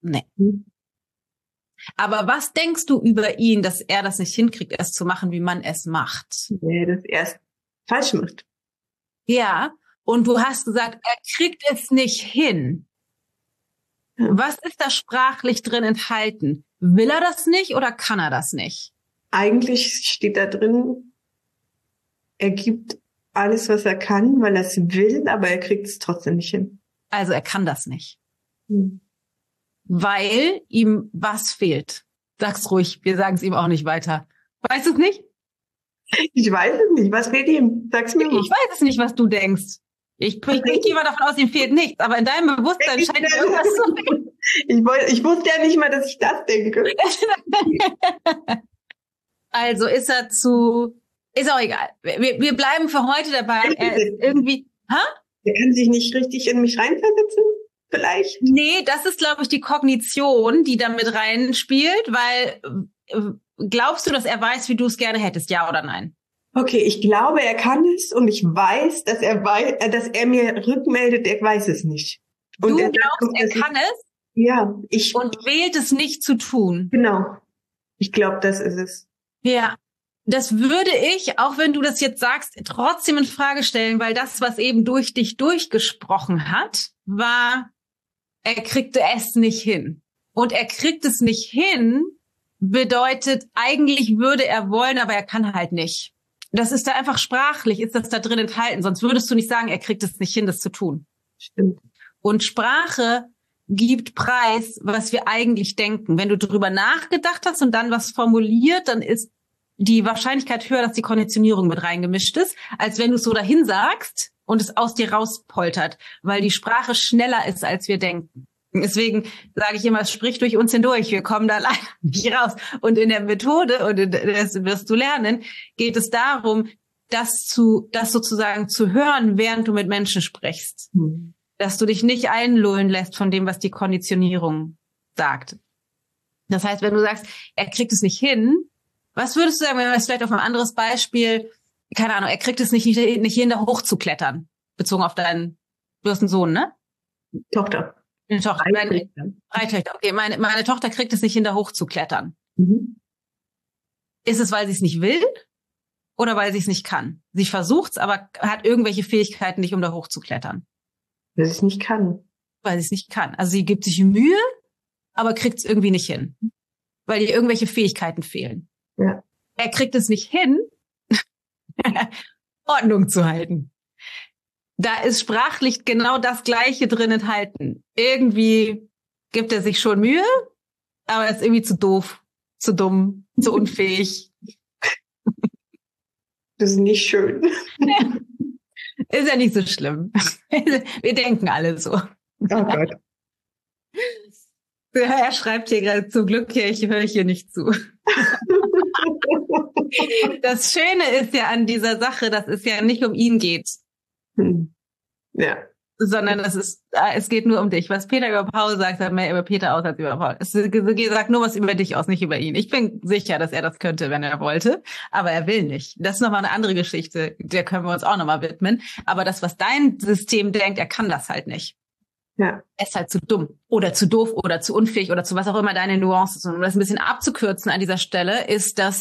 Aber was denkst du über ihn, dass er das nicht hinkriegt, es zu machen, wie man es macht? Nee, dass er es falsch macht. Ja, und du hast gesagt, er kriegt es nicht hin. Ja. Was ist da sprachlich drin enthalten? Will er das nicht oder kann er das nicht? Eigentlich steht da drin, er gibt alles, was er kann, weil er es will, aber er kriegt es trotzdem nicht hin. Also er kann das nicht. Weil ihm was fehlt. Sag's ruhig, wir sagen es ihm auch nicht weiter. Weißt du es nicht? Ich weiß es nicht. Was fehlt ihm? Sag's mir mal. Ich weiß es nicht, was du denkst. Ich gehe mal davon aus, ihm fehlt nichts, aber in deinem Bewusstsein scheint irgendwas zu fehlen. Ich wusste ja nicht mal, dass ich das denke. Also ist er zu Ist auch egal. Wir bleiben für heute dabei. Er ist irgendwie, Er kann sich nicht richtig in mich reinversetzen, vielleicht? Nee, das ist, glaube ich, die Kognition, die da mit reinspielt, weil glaubst du, dass er weiß, wie du es gerne hättest, ja oder nein? Okay, ich glaube, er kann es und ich weiß, dass er mir rückmeldet, er weiß es nicht. Und du glaubst, er kann es? Ja, und wählt es nicht zu tun. Genau. Ich glaube, das ist es. Ja. Das würde ich, auch wenn du das jetzt sagst, trotzdem in Frage stellen, weil das, was eben durch dich durchgesprochen hat, war, er kriegte es nicht hin. Und er kriegt es nicht hin, bedeutet, eigentlich würde er wollen, aber er kann halt nicht. Das ist da einfach sprachlich, ist das da drin enthalten. Sonst würdest du nicht sagen, er kriegt es nicht hin, das zu tun. Stimmt. Und Sprache gibt Preis, was wir eigentlich denken. Wenn du drüber nachgedacht hast und dann was formuliert, dann ist die Wahrscheinlichkeit höher, dass die Konditionierung mit reingemischt ist, als wenn du es so dahin sagst und es aus dir rauspoltert, weil die Sprache schneller ist, als wir denken. Deswegen sage ich immer, es spricht durch uns hindurch. Wir kommen da leider nicht raus. Und in der Methode, und das wirst du lernen, geht es darum, das sozusagen zu hören, während du mit Menschen sprichst. Dass du dich nicht einlullen lässt von dem, was die Konditionierung sagt. Das heißt, wenn du sagst, er kriegt es nicht hin, was würdest du sagen, wenn wir es vielleicht auf ein anderes Beispiel, keine Ahnung, er kriegt es nicht hin, da hochzuklettern, bezogen auf du hast einen Sohn, ne? Tochter. Eine Tochter. Drei Töchter. Okay, meine Tochter kriegt es nicht hin, da hochzuklettern. Mhm. Ist es, weil sie es nicht will oder weil sie es nicht kann? Sie versucht's, aber hat irgendwelche Fähigkeiten nicht, um da hochzuklettern. Weil sie es nicht kann. Weil sie es nicht kann. Also sie gibt sich Mühe, aber kriegt es irgendwie nicht hin. Weil ihr irgendwelche Fähigkeiten fehlen. Ja. Er kriegt es nicht hin, Ordnung zu halten. Da ist sprachlich genau das Gleiche drin enthalten. Irgendwie gibt er sich schon Mühe, aber er ist irgendwie zu doof, zu dumm, zu unfähig. Das ist nicht schön. Ist ja nicht so schlimm. Wir denken alle so. Oh Gott. Er schreibt hier gerade, zum Glück höre ich hier nicht zu. Das Schöne ist ja an dieser Sache, dass es ja nicht um ihn geht. Ja. Sondern es geht nur um dich. Was Peter über Paul sagt mehr über Peter aus als über Paul. Es sagt nur was über dich aus, nicht über ihn. Ich bin sicher, dass er das könnte, wenn er wollte, aber er will nicht. Das ist nochmal eine andere Geschichte, der können wir uns auch nochmal widmen. Aber das, was dein System denkt, er kann das halt nicht. Ja. Er ist halt zu dumm oder zu doof oder zu unfähig oder zu was auch immer deine Nuance ist. Und um das ein bisschen abzukürzen an dieser Stelle, ist da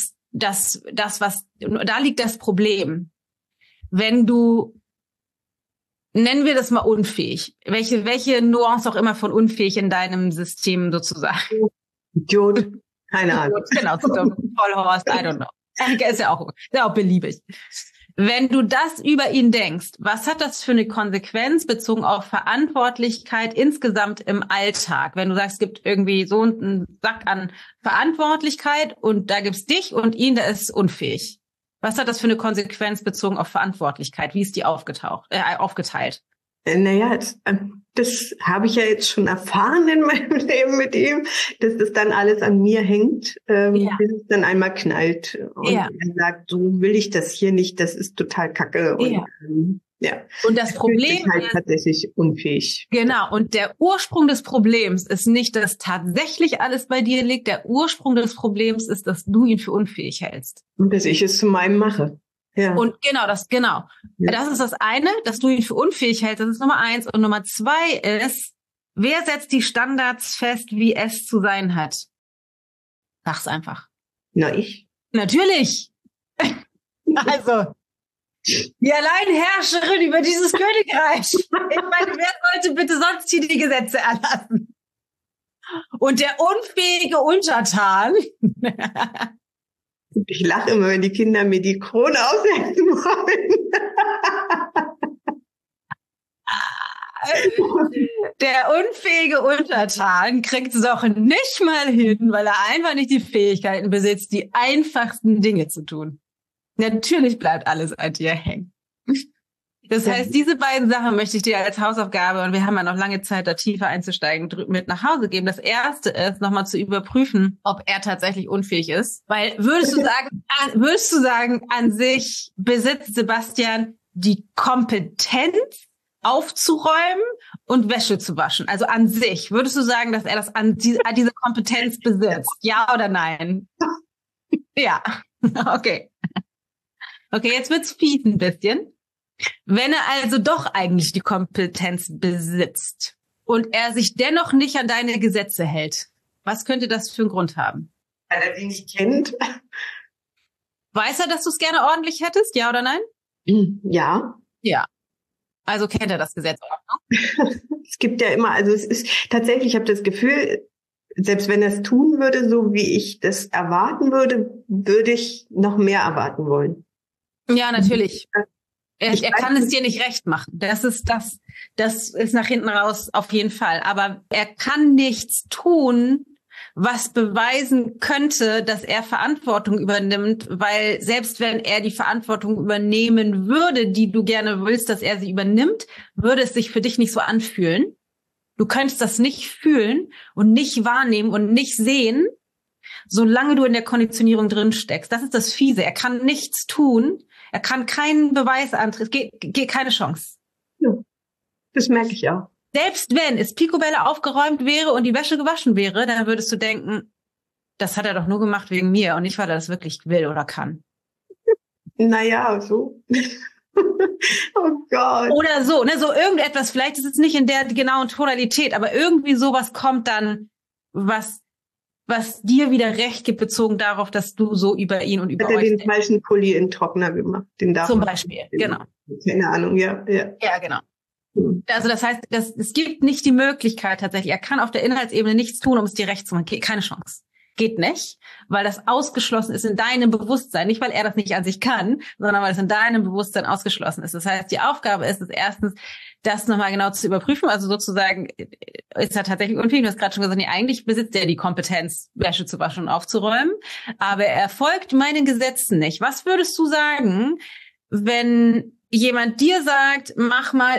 liegt das Problem. Wenn du, nennen wir das mal unfähig, welche Nuance auch immer von unfähig in deinem System sozusagen. Idiot, keine Ahnung. Genau, zu dumm, Vollhorst, I don't know. Ist ja auch beliebig. Wenn du das über ihn denkst, was hat das für eine Konsequenz bezogen auf Verantwortlichkeit insgesamt im Alltag? Wenn du sagst, es gibt irgendwie so einen Sack an Verantwortlichkeit und da gibt's dich und ihn, der ist unfähig. Was hat das für eine Konsequenz bezogen auf Verantwortlichkeit? Wie ist die aufgeteilt? Naja, das habe ich ja jetzt schon erfahren in meinem Leben mit ihm, dass das dann alles an mir hängt, bis es dann einmal knallt. Und er sagt, so will ich das hier nicht, das ist total kacke. Und, Und das Problem ist halt tatsächlich unfähig. Genau. Und der Ursprung des Problems ist nicht, dass tatsächlich alles bei dir liegt. Der Ursprung des Problems ist, dass du ihn für unfähig hältst. Und dass ich es zu meinem mache. Ja. Und genau. Ja. Das ist das eine, dass du ihn für unfähig hältst. Das ist Nummer 1. Und Nummer 2 ist, wer setzt die Standards fest, wie es zu sein hat? Sag's einfach. Na, ich. Natürlich. Also, die Alleinherrscherin über dieses Königreich. Ich meine, wer sollte bitte sonst hier die Gesetze erlassen? Und der unfähige Untertan. Ich lache immer, wenn die Kinder mir die Krone aufsetzen wollen. Der unfähige Untertan kriegt es auch nicht mal hin, weil er einfach nicht die Fähigkeiten besitzt, die einfachsten Dinge zu tun. Natürlich bleibt alles an dir hängen. Das heißt, diese beiden Sachen möchte ich dir als Hausaufgabe, und wir haben ja noch lange Zeit, da tiefer einzusteigen, mit nach Hause geben. Das Erste ist, nochmal zu überprüfen, ob er tatsächlich unfähig ist. Weil würdest du sagen, an sich besitzt Sebastian die Kompetenz, aufzuräumen und Wäsche zu waschen? Also an sich, würdest du sagen, dass er diese Kompetenz besitzt? Ja oder nein? Ja. Okay. Okay, jetzt wird's fies ein bisschen. Wenn er also doch eigentlich die Kompetenz besitzt und er sich dennoch nicht an deine Gesetze hält, was könnte das für einen Grund haben? Weil er die nicht kennt. Weiß er, dass du es gerne ordentlich hättest, ja oder nein? Ja. Ja. Also kennt er das Gesetz auch noch? Es gibt ja immer, also es ist tatsächlich, ich habe das Gefühl, selbst wenn er es tun würde, so wie ich das erwarten würde, würde ich noch mehr erwarten wollen. Ja, natürlich. Er kann es dir nicht recht machen. Das ist nach hinten raus auf jeden Fall. Aber er kann nichts tun, was beweisen könnte, dass er Verantwortung übernimmt, weil selbst wenn er die Verantwortung übernehmen würde, die du gerne willst, dass er sie übernimmt, würde es sich für dich nicht so anfühlen. Du könntest das nicht fühlen und nicht wahrnehmen und nicht sehen, solange du in der Konditionierung drin steckst. Das ist das Fiese. Er kann nichts tun. Er kann keinen Beweis antreten. Geht keine Chance. Ja, das merke ich auch. Selbst wenn es Picobälle aufgeräumt wäre und die Wäsche gewaschen wäre, dann würdest du denken, das hat er doch nur gemacht wegen mir und nicht, weil er das wirklich will oder kann. Naja, so. Oh Gott. Oder so, ne, so irgendetwas. Vielleicht ist es nicht in der genauen Tonalität, aber irgendwie sowas kommt dann, was dir wieder Recht gibt, bezogen darauf, dass du so über ihn und über euch denkst. Hat er den falschen Pulli in den Trockner gemacht? Zum Beispiel, genau. Keine Ahnung, ja. Ja, genau. Also das heißt, es gibt nicht die Möglichkeit tatsächlich, er kann auf der Inhaltsebene nichts tun, um es dir recht zu machen. Keine Chance. Geht nicht, weil das ausgeschlossen ist in deinem Bewusstsein. Nicht, weil er das nicht an sich kann, sondern weil es in deinem Bewusstsein ausgeschlossen ist. Das heißt, die Aufgabe ist es erstens, das nochmal genau zu überprüfen. Also sozusagen, ist er tatsächlich unfähig? Du hast gerade schon gesagt, nee, eigentlich besitzt er die Kompetenz, Wäsche zu waschen und aufzuräumen. Aber er folgt meinen Gesetzen nicht. Was würdest du sagen, wenn jemand dir sagt, mach mal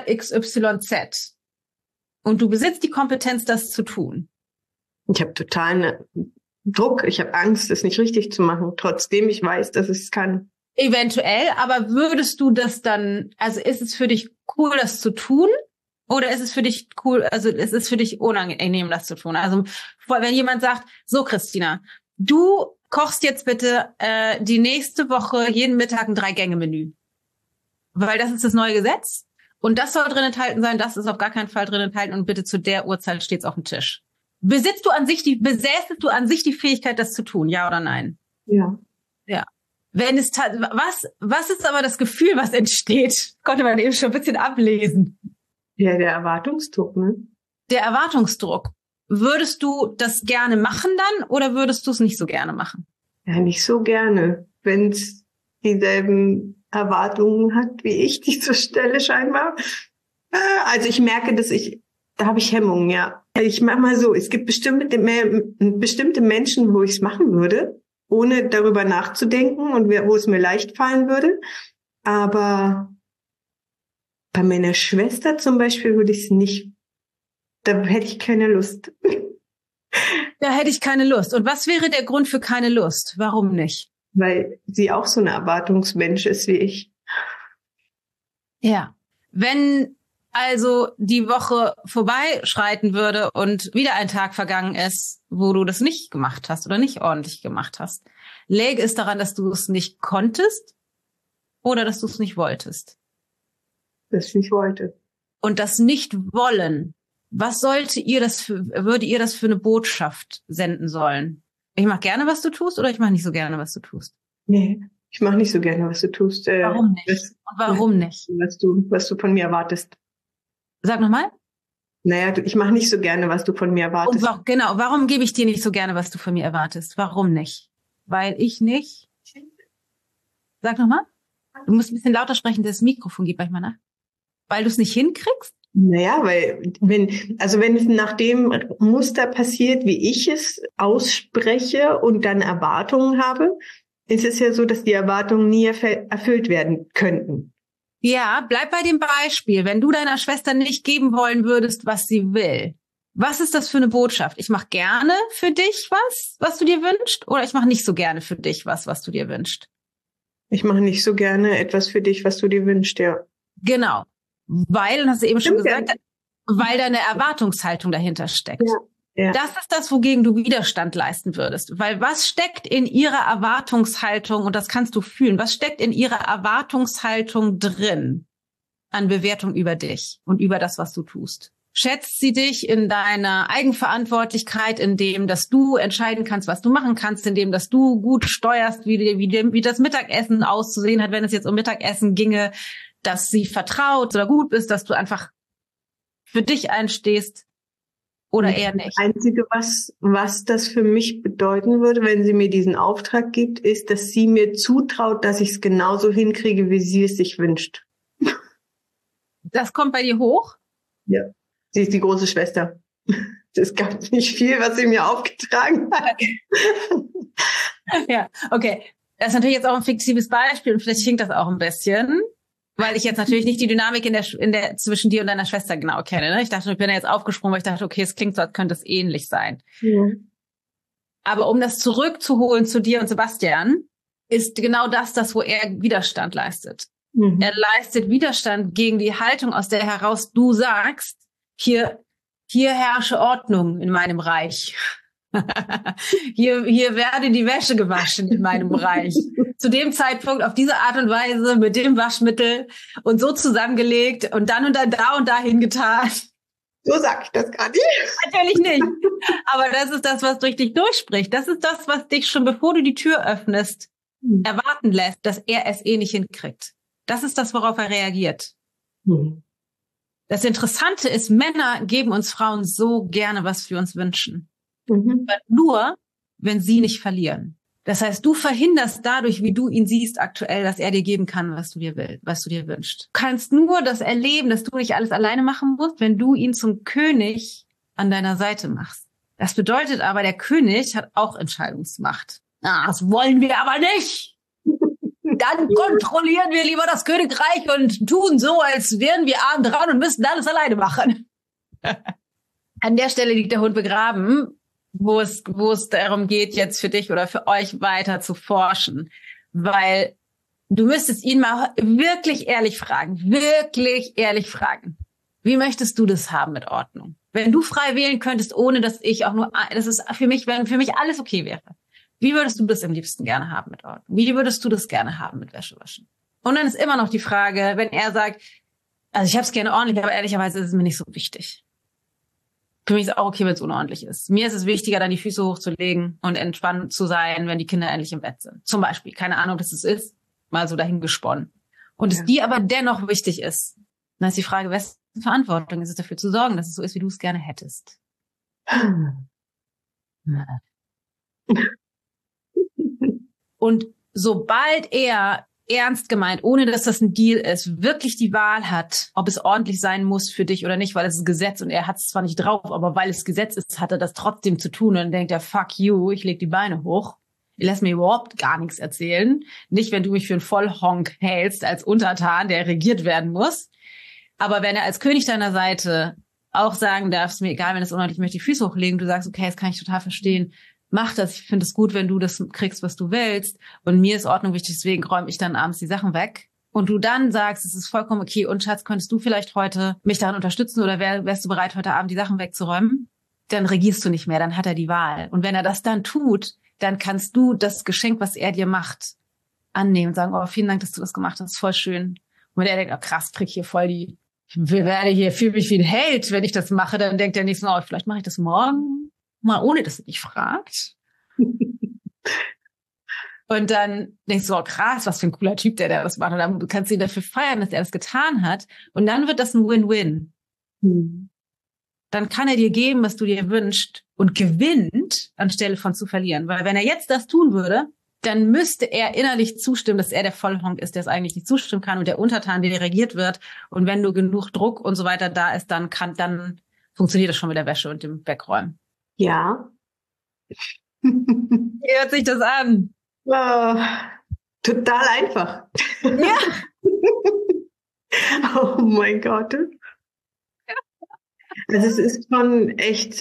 XYZ und du besitzt die Kompetenz, das zu tun? Ich habe totalen Druck, ich habe Angst, das nicht richtig zu machen, trotzdem ich weiß, dass ich es kann. Eventuell, aber würdest du das dann, also ist es für dich cool, das zu tun? Oder ist es für dich cool, also ist es für dich unangenehm, das zu tun? Also wenn jemand sagt, so Christina, du kochst jetzt bitte die nächste Woche jeden Mittag ein 3-Gänge-Menü. Weil das ist das neue Gesetz und das soll drin enthalten sein, das ist auf gar keinen Fall drin enthalten und bitte zu der Uhrzeit steht's auf dem Tisch. Besäßest du an sich die Fähigkeit, das zu tun, ja oder nein? Ja. Ja. Wenn es was ist aber das Gefühl, was entsteht? Konnte man eben schon ein bisschen ablesen. Ja, der Erwartungsdruck, ne? Der Erwartungsdruck. Würdest du das gerne machen dann oder würdest du es nicht so gerne machen? Ja, nicht so gerne, wenn es dieselben Erwartungen hat wie ich diese Stelle scheinbar. Also ich merke, da habe ich Hemmungen, ja. Ich mache mal so, es gibt bestimmte Menschen, wo ich es machen würde, ohne darüber nachzudenken und wo es mir leicht fallen würde. Aber bei meiner Schwester zum Beispiel würde ich es nicht, da hätte ich keine Lust. Da hätte ich keine Lust. Und was wäre der Grund für keine Lust? Warum nicht? Weil sie auch so ein Erwartungsmensch ist wie ich. Ja. Wenn also die Woche vorbeischreiten würde und wieder ein Tag vergangen ist, wo du das nicht gemacht hast oder nicht ordentlich gemacht hast, läge es daran, dass du es nicht konntest oder dass du es nicht wolltest? Dass ich nicht wollte. Und das Nicht-Wollen, was würde ihr das für eine Botschaft senden sollen? Ich mache gerne, was du tust, oder ich mache nicht so gerne, was du tust? Nee, ich mache nicht so gerne, was du tust. Warum nicht? Und warum nicht? Was du von mir erwartest. Sag nochmal. Naja, ich mache nicht so gerne, was du von mir erwartest. Und warum gebe ich dir nicht so gerne, was du von mir erwartest? Warum nicht? Weil ich nicht... Sag nochmal. Du musst ein bisschen lauter sprechen, das Mikrofon geht manchmal nach. Weil du es nicht hinkriegst? Naja, weil wenn es nach dem Muster passiert, wie ich es ausspreche und dann Erwartungen habe, ist es ja so, dass die Erwartungen nie erfüllt werden könnten. Ja, bleib bei dem Beispiel. Wenn du deiner Schwester nicht geben wollen würdest, was sie will, was ist das für eine Botschaft? Ich mache gerne für dich was du dir wünschst, oder ich mache nicht so gerne für dich was du dir wünschst? Ich mache nicht so gerne etwas für dich, was du dir wünschst, ja. Genau. Weil, und hast du eben schon gesagt, weil da eine Erwartungshaltung dahinter steckt. Ja. Ja. Das ist das, wogegen du Widerstand leisten würdest. Weil was steckt in ihrer Erwartungshaltung, und das kannst du fühlen, was steckt in ihrer Erwartungshaltung drin an Bewertung über dich und über das, was du tust? Schätzt sie dich in deiner Eigenverantwortlichkeit, in dem, dass du entscheiden kannst, was du machen kannst, in dem, dass du gut steuerst, wie das Mittagessen auszusehen hat, wenn es jetzt um Mittagessen ginge, dass sie vertraut oder gut ist, dass du einfach für dich einstehst? Oder eher nicht? Das Einzige, was das für mich bedeuten würde, wenn sie mir diesen Auftrag gibt, ist, dass sie mir zutraut, dass ich es genauso hinkriege, wie sie es sich wünscht. Das kommt bei dir hoch? Ja, sie ist die große Schwester. Es gab nicht viel, was sie mir aufgetragen hat. Ja, okay. Das ist natürlich jetzt auch ein fiktives Beispiel und vielleicht hinkt das auch ein bisschen. Weil ich jetzt natürlich nicht die Dynamik in der zwischen dir und deiner Schwester genau kenne. Ne? Ich dachte, ich bin ja jetzt aufgesprungen, weil ich dachte, okay, es klingt so, als könnte es ähnlich sein. Ja. Aber um das zurückzuholen zu dir und Sebastian, ist genau das, wo er Widerstand leistet. Mhm. Er leistet Widerstand gegen die Haltung, aus der heraus du sagst, hier herrsche Ordnung in meinem Reich. Hier werde die Wäsche gewaschen in meinem Bereich. Zu dem Zeitpunkt auf diese Art und Weise mit dem Waschmittel und so zusammengelegt und dann da und dahin getan. So sag ich das gar nicht. Natürlich nicht. Aber das ist das, was durch dich durchspricht. Das ist das, was dich schon bevor du die Tür öffnest, erwarten lässt, dass er es nicht hinkriegt. Das ist das, worauf er reagiert. Das Interessante ist, Männer geben uns Frauen so gerne, was wir uns wünschen. Aber nur, wenn sie nicht verlieren. Das heißt, du verhinderst dadurch, wie du ihn siehst aktuell, dass er dir geben kann, was du dir wünschst. Du kannst nur das erleben, dass du nicht alles alleine machen musst, wenn du ihn zum König an deiner Seite machst. Das bedeutet aber, der König hat auch Entscheidungsmacht. Das wollen wir aber nicht. Dann kontrollieren wir lieber das Königreich und tun so, als wären wir arm dran und müssten alles alleine machen. An der Stelle liegt der Hund begraben, wo es darum geht, jetzt für dich oder für euch weiter zu forschen. Weil du müsstest ihn mal wirklich ehrlich fragen. Wie möchtest du das haben mit Ordnung? Wenn du frei wählen könntest, ohne dass ich auch nur, das ist für mich, wenn für mich alles okay wäre. Wie würdest du das am liebsten gerne haben mit Ordnung? Wie würdest du das gerne haben mit Wäsche waschen? Und dann ist immer noch die Frage, wenn er sagt, also ich habe es gerne ordentlich, aber ehrlicherweise ist es mir nicht so wichtig. Für mich ist es auch okay, wenn es unordentlich ist. Mir ist es wichtiger, dann die Füße hochzulegen und entspannt zu sein, wenn die Kinder endlich im Bett sind. Zum Beispiel. Keine Ahnung, dass es ist. Mal so dahin gesponnen. Und es dir aber dennoch wichtig ist, dann ist die Frage, wessen Verantwortung ist es dafür zu sorgen, dass es so ist, wie du es gerne hättest? Und sobald er ernst gemeint, ohne dass das ein Deal ist, wirklich die Wahl hat, ob es ordentlich sein muss für dich oder nicht, weil es ist Gesetz und er hat es zwar nicht drauf, aber weil es Gesetz ist, hat er das trotzdem zu tun und dann denkt er, fuck you, ich leg die Beine hoch. Ich lass mir überhaupt gar nichts erzählen. Nicht, wenn du mich für einen Vollhonk hältst als Untertan, der regiert werden muss. Aber wenn er als König deiner Seite auch sagen darf, ist mir egal, wenn es unordentlich, ich möchte die Füße hochlegen, du sagst, okay, das kann ich total verstehen, mach das, ich finde es gut, wenn du das kriegst, was du willst. Und mir ist Ordnung wichtig, deswegen räume ich dann abends die Sachen weg. Und du dann sagst, es ist vollkommen okay. Und Schatz, könntest du vielleicht heute mich daran unterstützen oder wärst du bereit, heute Abend die Sachen wegzuräumen? Dann regierst du nicht mehr, dann hat er die Wahl. Und wenn er das dann tut, dann kannst du das Geschenk, was er dir macht, annehmen und sagen, oh, vielen Dank, dass du das gemacht hast, voll schön. Und wenn er denkt, oh krass, krieg hier voll die, fühle mich wie ein Held, wenn ich das mache, dann denkt er nicht so, oh, vielleicht mache ich das morgen. Mal ohne, dass er dich fragt. Und dann denkst du, oh krass, was für ein cooler Typ, der das macht. Und dann, du kannst ihn dafür feiern, dass er das getan hat. Und dann wird das ein Win-Win. Dann kann er dir geben, was du dir wünschst und gewinnt, anstelle von zu verlieren. Weil wenn er jetzt das tun würde, dann müsste er innerlich zustimmen, dass er der Vollhonk ist, der es eigentlich nicht zustimmen kann und der Untertan, der regiert wird. Und wenn du genug Druck und so weiter da ist, dann funktioniert das schon mit der Wäsche und dem Wegräumen. Ja. Wie hört sich das an? Oh, total einfach. Ja. Oh mein Gott. Also es ist schon echt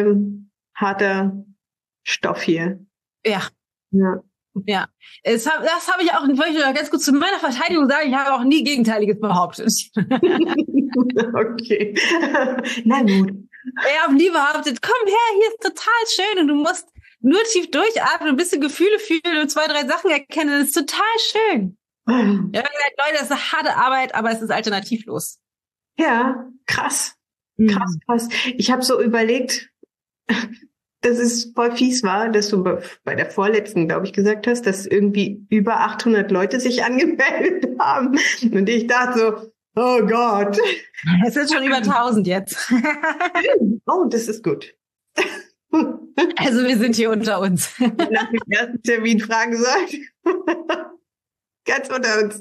harter Stoff hier. Ja. Ja. Ja, das habe ich auch, wollte ich ganz kurz zu meiner Verteidigung sagen, ich habe auch nie Gegenteiliges behauptet. Okay. Na gut. Ich habe nie behauptet, komm her, hier ist total schön und du musst nur tief durchatmen, ein bisschen Gefühle fühlen und 2, 3 Sachen erkennen, das ist total schön. Ja, ich habe gesagt, Leute, das ist eine harte Arbeit, aber es ist alternativlos. Ja, krass. Krass. Ich habe so überlegt, dass es voll fies war, dass du bei der vorletzten, glaube ich, gesagt hast, dass irgendwie über 800 Leute sich angemeldet haben. Und ich dachte so, oh Gott. Es sind schon über 1000 jetzt. Oh, das ist gut. Also wir sind hier unter uns. Nach dem ersten Termin fragen sollte. Ganz unter uns.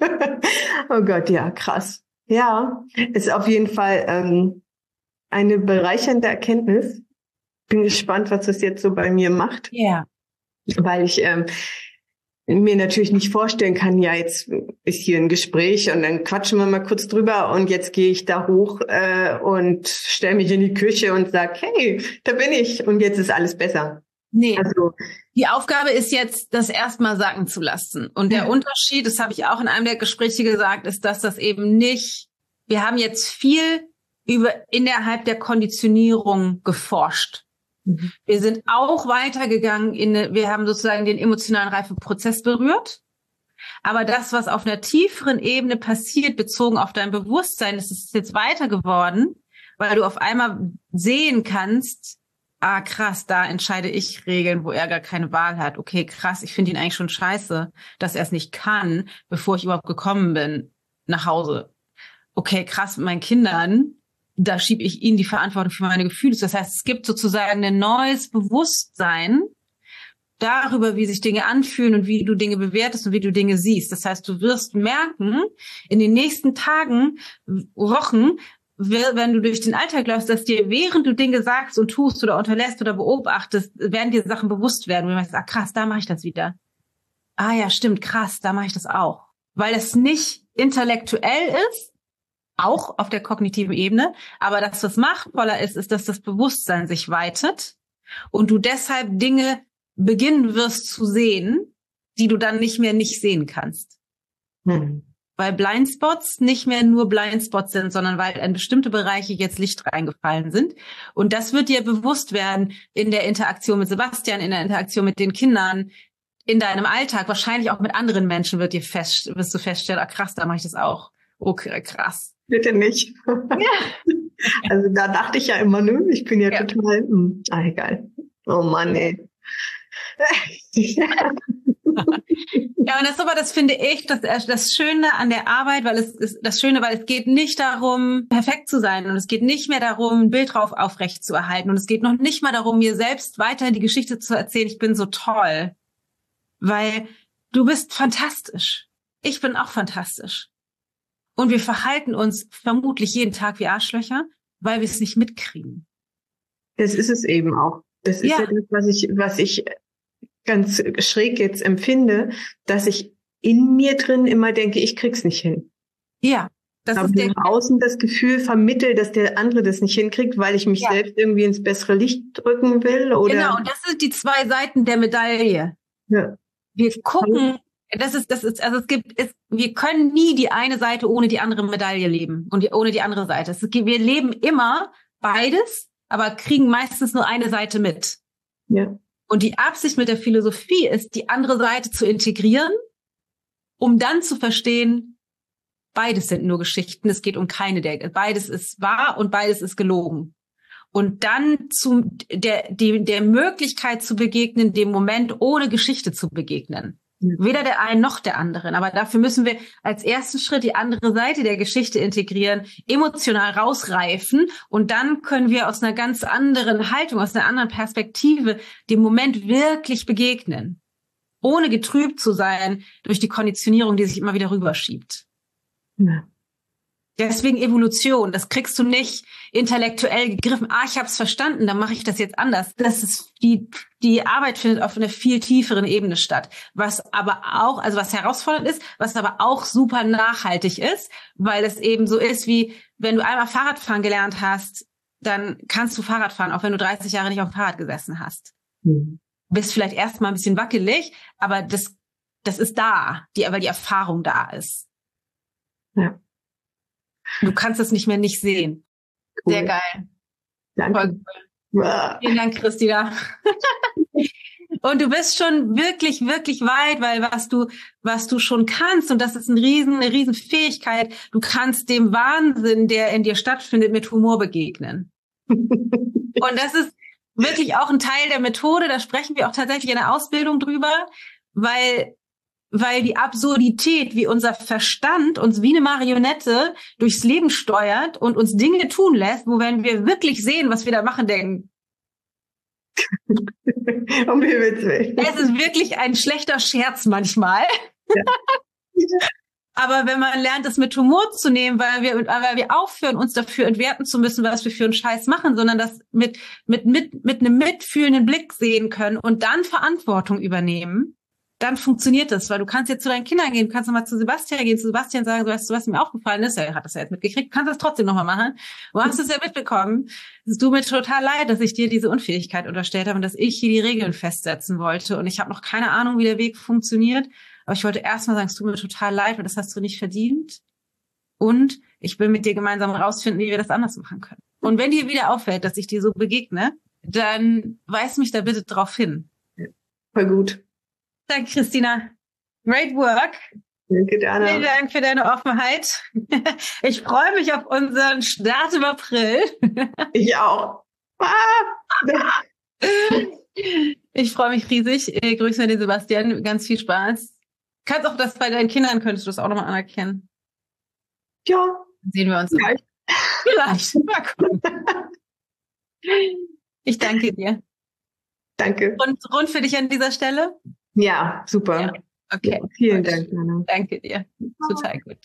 Oh Gott, ja, krass. Ja, ist auf jeden Fall eine bereichernde Erkenntnis. Bin gespannt, was das jetzt so bei mir macht. Ja. Weil ich mir natürlich nicht vorstellen kann, ja, jetzt ist hier ein Gespräch und dann quatschen wir mal kurz drüber und jetzt gehe ich da hoch und stelle mich in die Küche und sag, hey, da bin ich und jetzt ist alles besser. Nee, also, die Aufgabe ist jetzt, das erstmal sacken zu lassen. Und der Unterschied, das habe ich auch in einem der Gespräche gesagt, ist, dass das eben nicht, wir haben jetzt viel innerhalb der Konditionierung geforscht. Wir sind auch weitergegangen wir haben sozusagen den emotionalen Reifeprozess berührt. Aber das, was auf einer tieferen Ebene passiert, bezogen auf dein Bewusstsein, das ist jetzt weiter geworden, weil du auf einmal sehen kannst, ah krass, da entscheide ich Regeln, wo er gar keine Wahl hat. Okay, krass, ich finde ihn eigentlich schon scheiße, dass er es nicht kann, bevor ich überhaupt gekommen bin nach Hause. Okay, krass, mit meinen Kindern, da schiebe ich ihnen die Verantwortung für meine Gefühle. Das heißt, es gibt sozusagen ein neues Bewusstsein darüber, wie sich Dinge anfühlen und wie du Dinge bewertest und wie du Dinge siehst. Das heißt, du wirst merken, in den nächsten Tagen, Wochen, wenn du durch den Alltag läufst, dass dir, während du Dinge sagst und tust oder unterlässt oder beobachtest, werden dir Sachen bewusst werden. Und du weißt, ah krass, da mache ich das wieder. Ah ja, stimmt, krass, da mache ich das auch. Weil es nicht intellektuell ist, auch auf der kognitiven Ebene, aber dass was machtvoller ist, ist, dass das Bewusstsein sich weitet und du deshalb Dinge beginnen wirst zu sehen, die du dann nicht mehr nicht sehen kannst. Weil Blindspots nicht mehr nur Blindspots sind, sondern weil in bestimmte Bereiche jetzt Licht reingefallen sind. Und das wird dir bewusst werden in der Interaktion mit Sebastian, in der Interaktion mit den Kindern, in deinem Alltag, wahrscheinlich auch mit anderen Menschen wirst du feststellen, ah krass, da mache ich das auch. Okay, krass. Bitte nicht. Ja. Also da dachte ich ja immer, ich bin ja total, egal. Oh Mann, ey. Ja, und das finde ich das Schöne an der Arbeit, weil es geht nicht darum, perfekt zu sein und es geht nicht mehr darum, ein Bild drauf aufrecht zu erhalten und es geht noch nicht mal darum, mir selbst weiter die Geschichte zu erzählen, ich bin so toll, weil du bist fantastisch. Ich bin auch fantastisch. Und wir verhalten uns vermutlich jeden Tag wie Arschlöcher, weil wir es nicht mitkriegen. Das ist es eben auch. Das ist ja das, was ich ganz schräg jetzt empfinde, dass ich in mir drin immer denke, ich krieg's nicht hin. Ja. Das aber ist nach außen das Gefühl vermittle, dass der andere das nicht hinkriegt, weil ich mich selbst irgendwie ins bessere Licht drücken will, oder? Genau, und das sind die 2 Seiten der Medaille. Ja. Wir gucken, wir können nie die eine Seite ohne die andere Medaille leben und ohne die andere Seite. Wir leben immer beides, aber kriegen meistens nur eine Seite mit. Ja. Und die Absicht mit der Philosophie ist, die andere Seite zu integrieren, um dann zu verstehen, beides sind nur Geschichten, es geht um keine beides ist wahr und beides ist gelogen. Und dann der Möglichkeit zu begegnen, dem Moment ohne Geschichte zu begegnen. Weder der einen noch der anderen. Aber dafür müssen wir als ersten Schritt die andere Seite der Geschichte integrieren, emotional rausreifen. Und dann können wir aus einer ganz anderen Haltung, aus einer anderen Perspektive dem Moment wirklich begegnen. Ohne getrübt zu sein durch die Konditionierung, die sich immer wieder rüberschiebt. Ja. Deswegen Evolution, das kriegst du nicht intellektuell gegriffen. Ich habe es verstanden, dann mache ich das jetzt anders. Das ist die Arbeit findet auf einer viel tieferen Ebene statt, was aber auch, also was herausfordernd ist, was aber auch super nachhaltig ist, weil es eben so ist, wie wenn du einmal Fahrradfahren gelernt hast, dann kannst du Fahrrad fahren, auch wenn du 30 Jahre nicht auf dem Fahrrad gesessen hast. Bist vielleicht erstmal ein bisschen wackelig, aber das ist da, weil die Erfahrung da ist. Ja. Du kannst es nicht mehr nicht sehen. Cool. Sehr geil. Danke. Voll cool. Vielen Dank, Christina. Und du bist schon wirklich, wirklich weit, weil was du schon kannst, und das ist eine riesen Fähigkeit, du kannst dem Wahnsinn, der in dir stattfindet, mit Humor begegnen. Und das ist wirklich auch ein Teil der Methode, da sprechen wir auch tatsächlich in der Ausbildung drüber, weil die Absurdität, wie unser Verstand uns wie eine Marionette durchs Leben steuert und uns Dinge tun lässt, wo wenn wir wirklich sehen, was wir da machen, denken. Um Himmels Willen. Es ist wirklich ein schlechter Scherz manchmal. Ja. Aber wenn man lernt, das mit Humor zu nehmen, weil wir aufhören, uns dafür entwerten zu müssen, was wir für einen Scheiß machen, sondern das mit einem mitfühlenden Blick sehen können und dann Verantwortung übernehmen, dann funktioniert das, weil du kannst jetzt zu deinen Kindern gehen, du kannst nochmal zu Sebastian gehen, zu Sebastian sagen, so, weißt du, was mir aufgefallen ist, er hat das ja jetzt mitgekriegt, du kannst das trotzdem nochmal machen. Du hast es ja mitbekommen. Es tut mir total leid, dass ich dir diese Unfähigkeit unterstellt habe und dass ich hier die Regeln festsetzen wollte und ich habe noch keine Ahnung, wie der Weg funktioniert, aber ich wollte erstmal sagen, es tut mir total leid, weil das hast du nicht verdient und ich will mit dir gemeinsam rausfinden, wie wir das anders machen können. Und wenn dir wieder auffällt, dass ich dir so begegne, dann weis mich da bitte drauf hin. Ja, voll gut. Danke, Christina. Great work. Danke, Dana. Vielen Dank für deine Offenheit. Ich freue mich auf unseren Start im April. Ich auch. Ich freue mich riesig. Grüße an den Sebastian. Ganz viel Spaß. Kannst auch das bei deinen Kindern, könntest du das auch nochmal anerkennen? Ja. Dann sehen wir uns. Vielleicht. Mal gucken. Ich danke dir. Danke. Und rund für dich an dieser Stelle? Ja, super. Ja. Okay. Ja, vielen Dank, Anna. Danke dir. Total gut.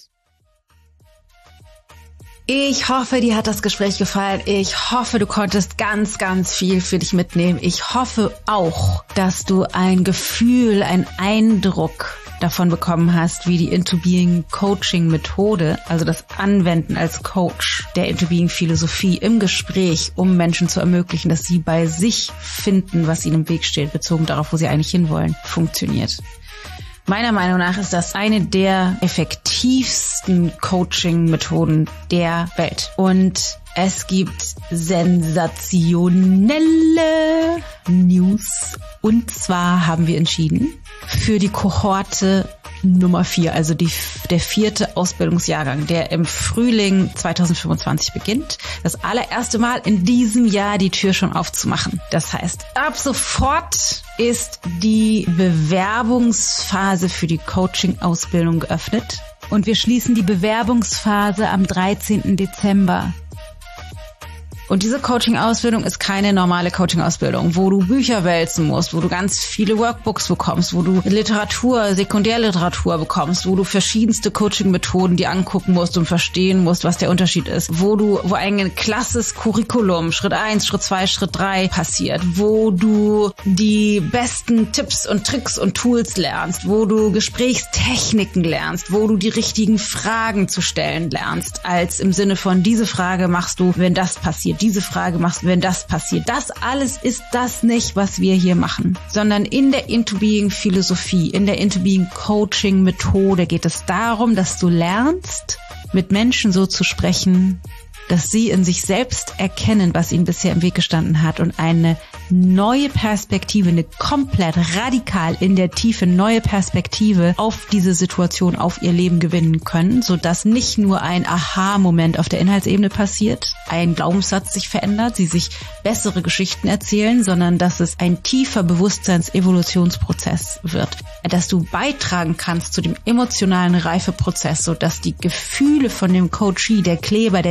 Ich hoffe, dir hat das Gespräch gefallen. Ich hoffe, du konntest ganz, ganz viel für dich mitnehmen. Ich hoffe auch, dass du ein Gefühl, einen Eindruck davon bekommen hast, wie die Into Being Coaching Methode, also das Anwenden als Coach der Into Being Philosophie im Gespräch, um Menschen zu ermöglichen, dass sie bei sich finden, was ihnen im Weg steht, bezogen darauf, wo sie eigentlich hinwollen, funktioniert. Meiner Meinung nach ist das eine der effektivsten Coaching-Methoden der Welt. Und es gibt sensationelle News. Und zwar haben wir entschieden, für die Kohorte Nummer 4, also der 4. Ausbildungsjahrgang, der im Frühling 2025 beginnt, das allererste Mal in diesem Jahr die Tür schon aufzumachen. Das heißt, ab sofort ist die Bewerbungsphase für die Coaching-Ausbildung geöffnet und wir schließen die Bewerbungsphase am 13. Dezember. Und diese Coaching-Ausbildung ist keine normale Coaching-Ausbildung, wo du Bücher wälzen musst, wo du ganz viele Workbooks bekommst, wo du Literatur, Sekundärliteratur bekommst, wo du verschiedenste Coaching-Methoden dir angucken musst und verstehen musst, was der Unterschied ist, wo ein klasses Curriculum, Schritt 1, Schritt 2, Schritt 3 passiert, wo du die besten Tipps und Tricks und Tools lernst, wo du Gesprächstechniken lernst, wo du die richtigen Fragen zu stellen lernst, als im Sinne von, diese Frage machst du, wenn das passiert. Diese Frage machst du, wenn das passiert. Das alles ist das nicht, was wir hier machen, sondern in der Into Being Philosophie, in der Into Being Coaching Methode geht es darum, dass du lernst, mit Menschen so zu sprechen, dass sie in sich selbst erkennen, was ihnen bisher im Weg gestanden hat und eine neue Perspektive, eine komplett radikal in der Tiefe neue Perspektive auf diese Situation, auf ihr Leben gewinnen können, sodass nicht nur ein Aha-Moment auf der Inhaltsebene passiert, ein Glaubenssatz sich verändert, sie sich bessere Geschichten erzählen, sondern dass es ein tiefer Bewusstseins-Evolutionsprozess wird, dass du beitragen kannst zu dem emotionalen Reifeprozess, sodass die Gefühle von dem Coachee, der Kleber, der die Konditionierung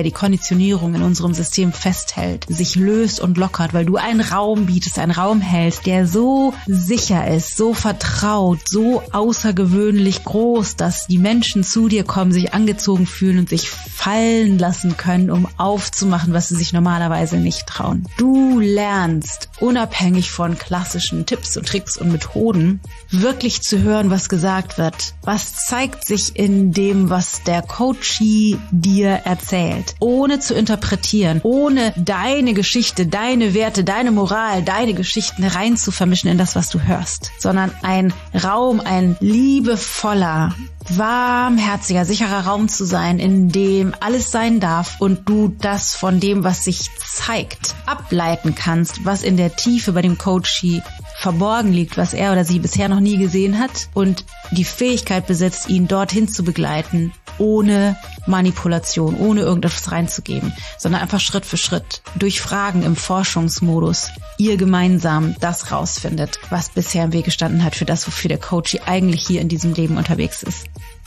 Konditionierung in unserem System festhält, sich löst und lockert, weil du einen Raum bietest, einen Raum hältst, der so sicher ist, so vertraut, so außergewöhnlich groß, dass die Menschen zu dir kommen, sich angezogen fühlen und sich fallen lassen können, um aufzumachen, was sie sich normalerweise nicht trauen. Du lernst, unabhängig von klassischen Tipps und Tricks und Methoden, wirklich zu hören, was gesagt wird. Was zeigt sich in dem, was der Coachee dir erzählt, ohne zu interpretieren, ohne deine Geschichte, deine Werte, deine Moral, deine Geschichten rein zu vermischen in das, was du hörst, sondern ein Raum, ein liebevoller, warmherziger, sicherer Raum zu sein, in dem alles sein darf und du das von dem, was sich zeigt, ableiten kannst, was in der Tiefe bei dem Coachee verborgen liegt, was er oder sie bisher noch nie gesehen hat und die Fähigkeit besitzt, ihn dorthin zu begleiten, ohne Manipulation, ohne irgendetwas reinzugeben, sondern einfach Schritt für Schritt durch Fragen im Forschungsmodus ihr gemeinsam das rausfindet, was bisher im Weg gestanden hat für das, wofür der Coachee eigentlich hier in diesem Leben unterwegs ist.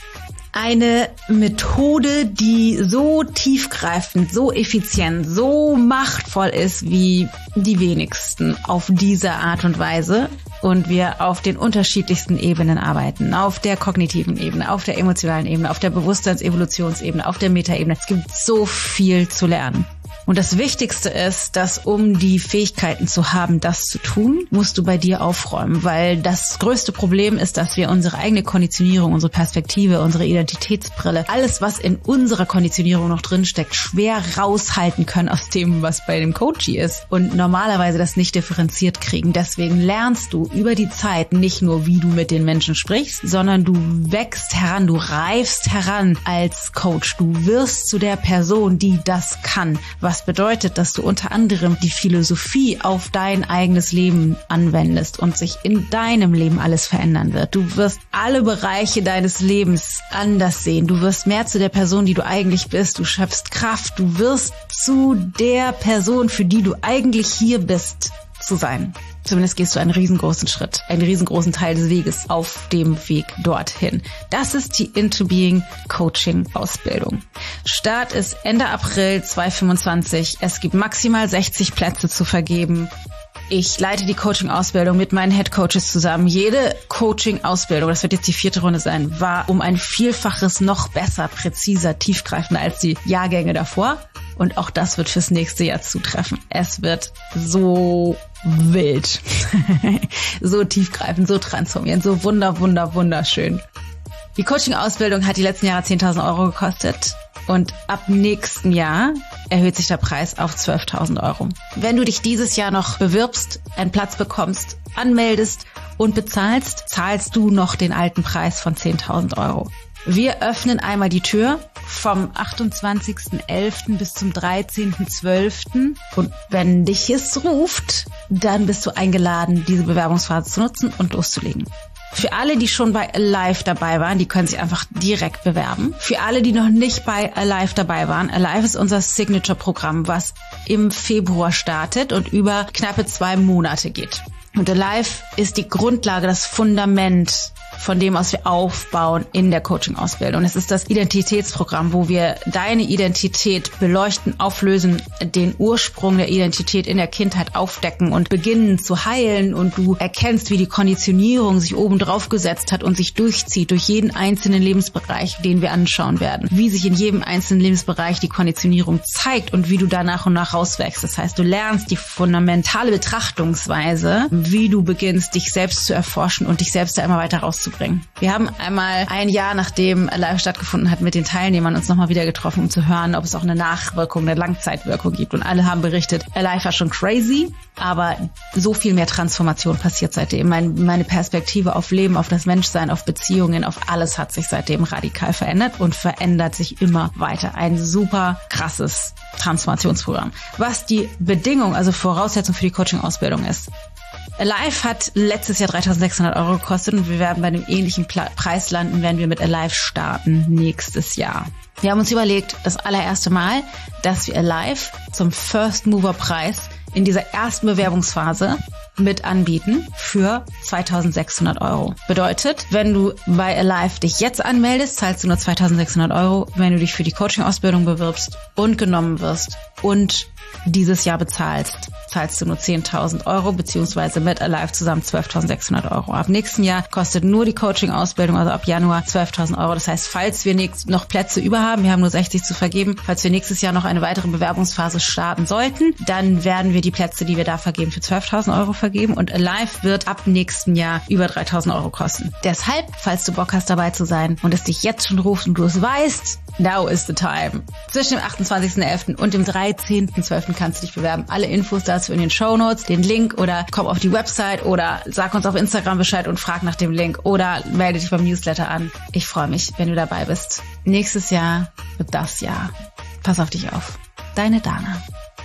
Eine Methode, die so tiefgreifend, so effizient, so machtvoll ist wie die wenigsten auf diese Art und Weise und wir auf den unterschiedlichsten Ebenen arbeiten. Auf der kognitiven Ebene, auf der emotionalen Ebene, auf der Bewusstseins-Evolutionsebene, auf der Metaebene. Es gibt so viel zu lernen. Und das Wichtigste ist, dass um die Fähigkeiten zu haben, das zu tun, musst du bei dir aufräumen, weil das größte Problem ist, dass wir unsere eigene Konditionierung, unsere Perspektive, unsere Identitätsbrille, alles, was in unserer Konditionierung noch drinsteckt, schwer raushalten können aus dem, was bei dem Coachee ist und normalerweise das nicht differenziert kriegen. Deswegen lernst du über die Zeit nicht nur, wie du mit den Menschen sprichst, sondern du wächst heran, du reifst heran als Coach. Du wirst zu der Person, die das kann, was bedeutet, dass du unter anderem die Philosophie auf dein eigenes Leben anwendest und sich in deinem Leben alles verändern wird. Du wirst alle Bereiche deines Lebens anders sehen. Du wirst mehr zu der Person, die du eigentlich bist. Du schöpfst Kraft. Du wirst zu der Person, für die du eigentlich hier bist, zu sein. Zumindest gehst du einen riesengroßen Schritt, einen riesengroßen Teil des Weges auf dem Weg dorthin. Das ist die Into Being Coaching Ausbildung. Start ist Ende April 2025. Es gibt maximal 60 Plätze zu vergeben. Ich leite die Coaching-Ausbildung mit meinen Head-Coaches zusammen. Jede Coaching-Ausbildung, das wird jetzt die 4. Runde sein, war um ein Vielfaches noch besser, präziser, tiefgreifender als die Jahrgänge davor. Und auch das wird fürs nächste Jahr zutreffen. Es wird so wild, so tiefgreifend, so transformierend, so wunderschön. Die Coaching-Ausbildung hat die letzten Jahre 10.000 Euro gekostet. Und ab nächsten Jahr erhöht sich der Preis auf 12.000 Euro. Wenn du dich dieses Jahr noch bewirbst, einen Platz bekommst, anmeldest und bezahlst, zahlst du noch den alten Preis von 10.000 Euro. Wir öffnen einmal die Tür vom 28.11. bis zum 13.12. Und wenn dich es ruft, dann bist du eingeladen, diese Bewerbungsphase zu nutzen und loszulegen. Für alle, die schon bei Alive dabei waren, die können sich einfach direkt bewerben. Für alle, die noch nicht bei Alive dabei waren, Alive ist unser Signature-Programm, was im Februar startet und über knappe 2 Monate geht. Und Alive ist die Grundlage, das Fundament von dem, was wir aufbauen in der Coaching-Ausbildung. Es ist das Identitätsprogramm, wo wir deine Identität beleuchten, auflösen, den Ursprung der Identität in der Kindheit aufdecken und beginnen zu heilen und du erkennst, wie die Konditionierung sich oben drauf gesetzt hat und sich durchzieht durch jeden einzelnen Lebensbereich, den wir anschauen werden. Wie sich in jedem einzelnen Lebensbereich die Konditionierung zeigt und wie du da nach und nach rauswächst. Das heißt, du lernst die fundamentale Betrachtungsweise, wie du beginnst, dich selbst zu erforschen und dich selbst da immer weiter rauszubringen. Wir haben einmal ein Jahr, nachdem Alive stattgefunden hat, mit den Teilnehmern uns nochmal wieder getroffen, um zu hören, ob es auch eine Nachwirkung, eine Langzeitwirkung gibt. Und alle haben berichtet, Alive war schon crazy, aber so viel mehr Transformation passiert seitdem. Meine Perspektive auf Leben, auf das Menschsein, auf Beziehungen, auf alles hat sich seitdem radikal verändert und verändert sich immer weiter. Ein super krasses Transformationsprogramm. Was die Bedingung, also Voraussetzung für die Coaching-Ausbildung ist. Alive hat letztes Jahr 3.600 Euro gekostet und wir werden bei einem ähnlichen Preis landen, wenn wir mit Alive starten nächstes Jahr. Wir haben uns überlegt, das allererste Mal, dass wir Alive zum First Mover Preis in dieser ersten Bewerbungsphase mit anbieten für 2.600 €. Bedeutet, wenn du bei Alive dich jetzt anmeldest, zahlst du nur 2.600 €. Wenn du dich für die Coaching-Ausbildung bewirbst und genommen wirst und dieses Jahr bezahlst, zahlst du nur 10.000 €, beziehungsweise mit Alive zusammen 12.600 €. Ab nächsten Jahr kostet nur die Coaching-Ausbildung, also ab Januar 12.000 €. Das heißt, falls wir noch Plätze über haben, wir haben nur 60 zu vergeben, falls wir nächstes Jahr noch eine weitere Bewerbungsphase starten sollten, dann werden wir die Plätze, die wir da vergeben, für 12.000 € vergeben und Alive wird ab nächsten Jahr über 3.000 € kosten. Deshalb, falls du Bock hast, dabei zu sein und es dich jetzt schon ruft und du es weißt, now is the time. Zwischen dem 28.11. und dem 13.12. kannst du dich bewerben. Alle Infos dazu in den Shownotes, den Link oder komm auf die Website oder sag uns auf Instagram Bescheid und frag nach dem Link oder melde dich beim Newsletter an. Ich freue mich, wenn du dabei bist. Nächstes Jahr wird das Jahr. Pass auf dich auf. Deine Dana.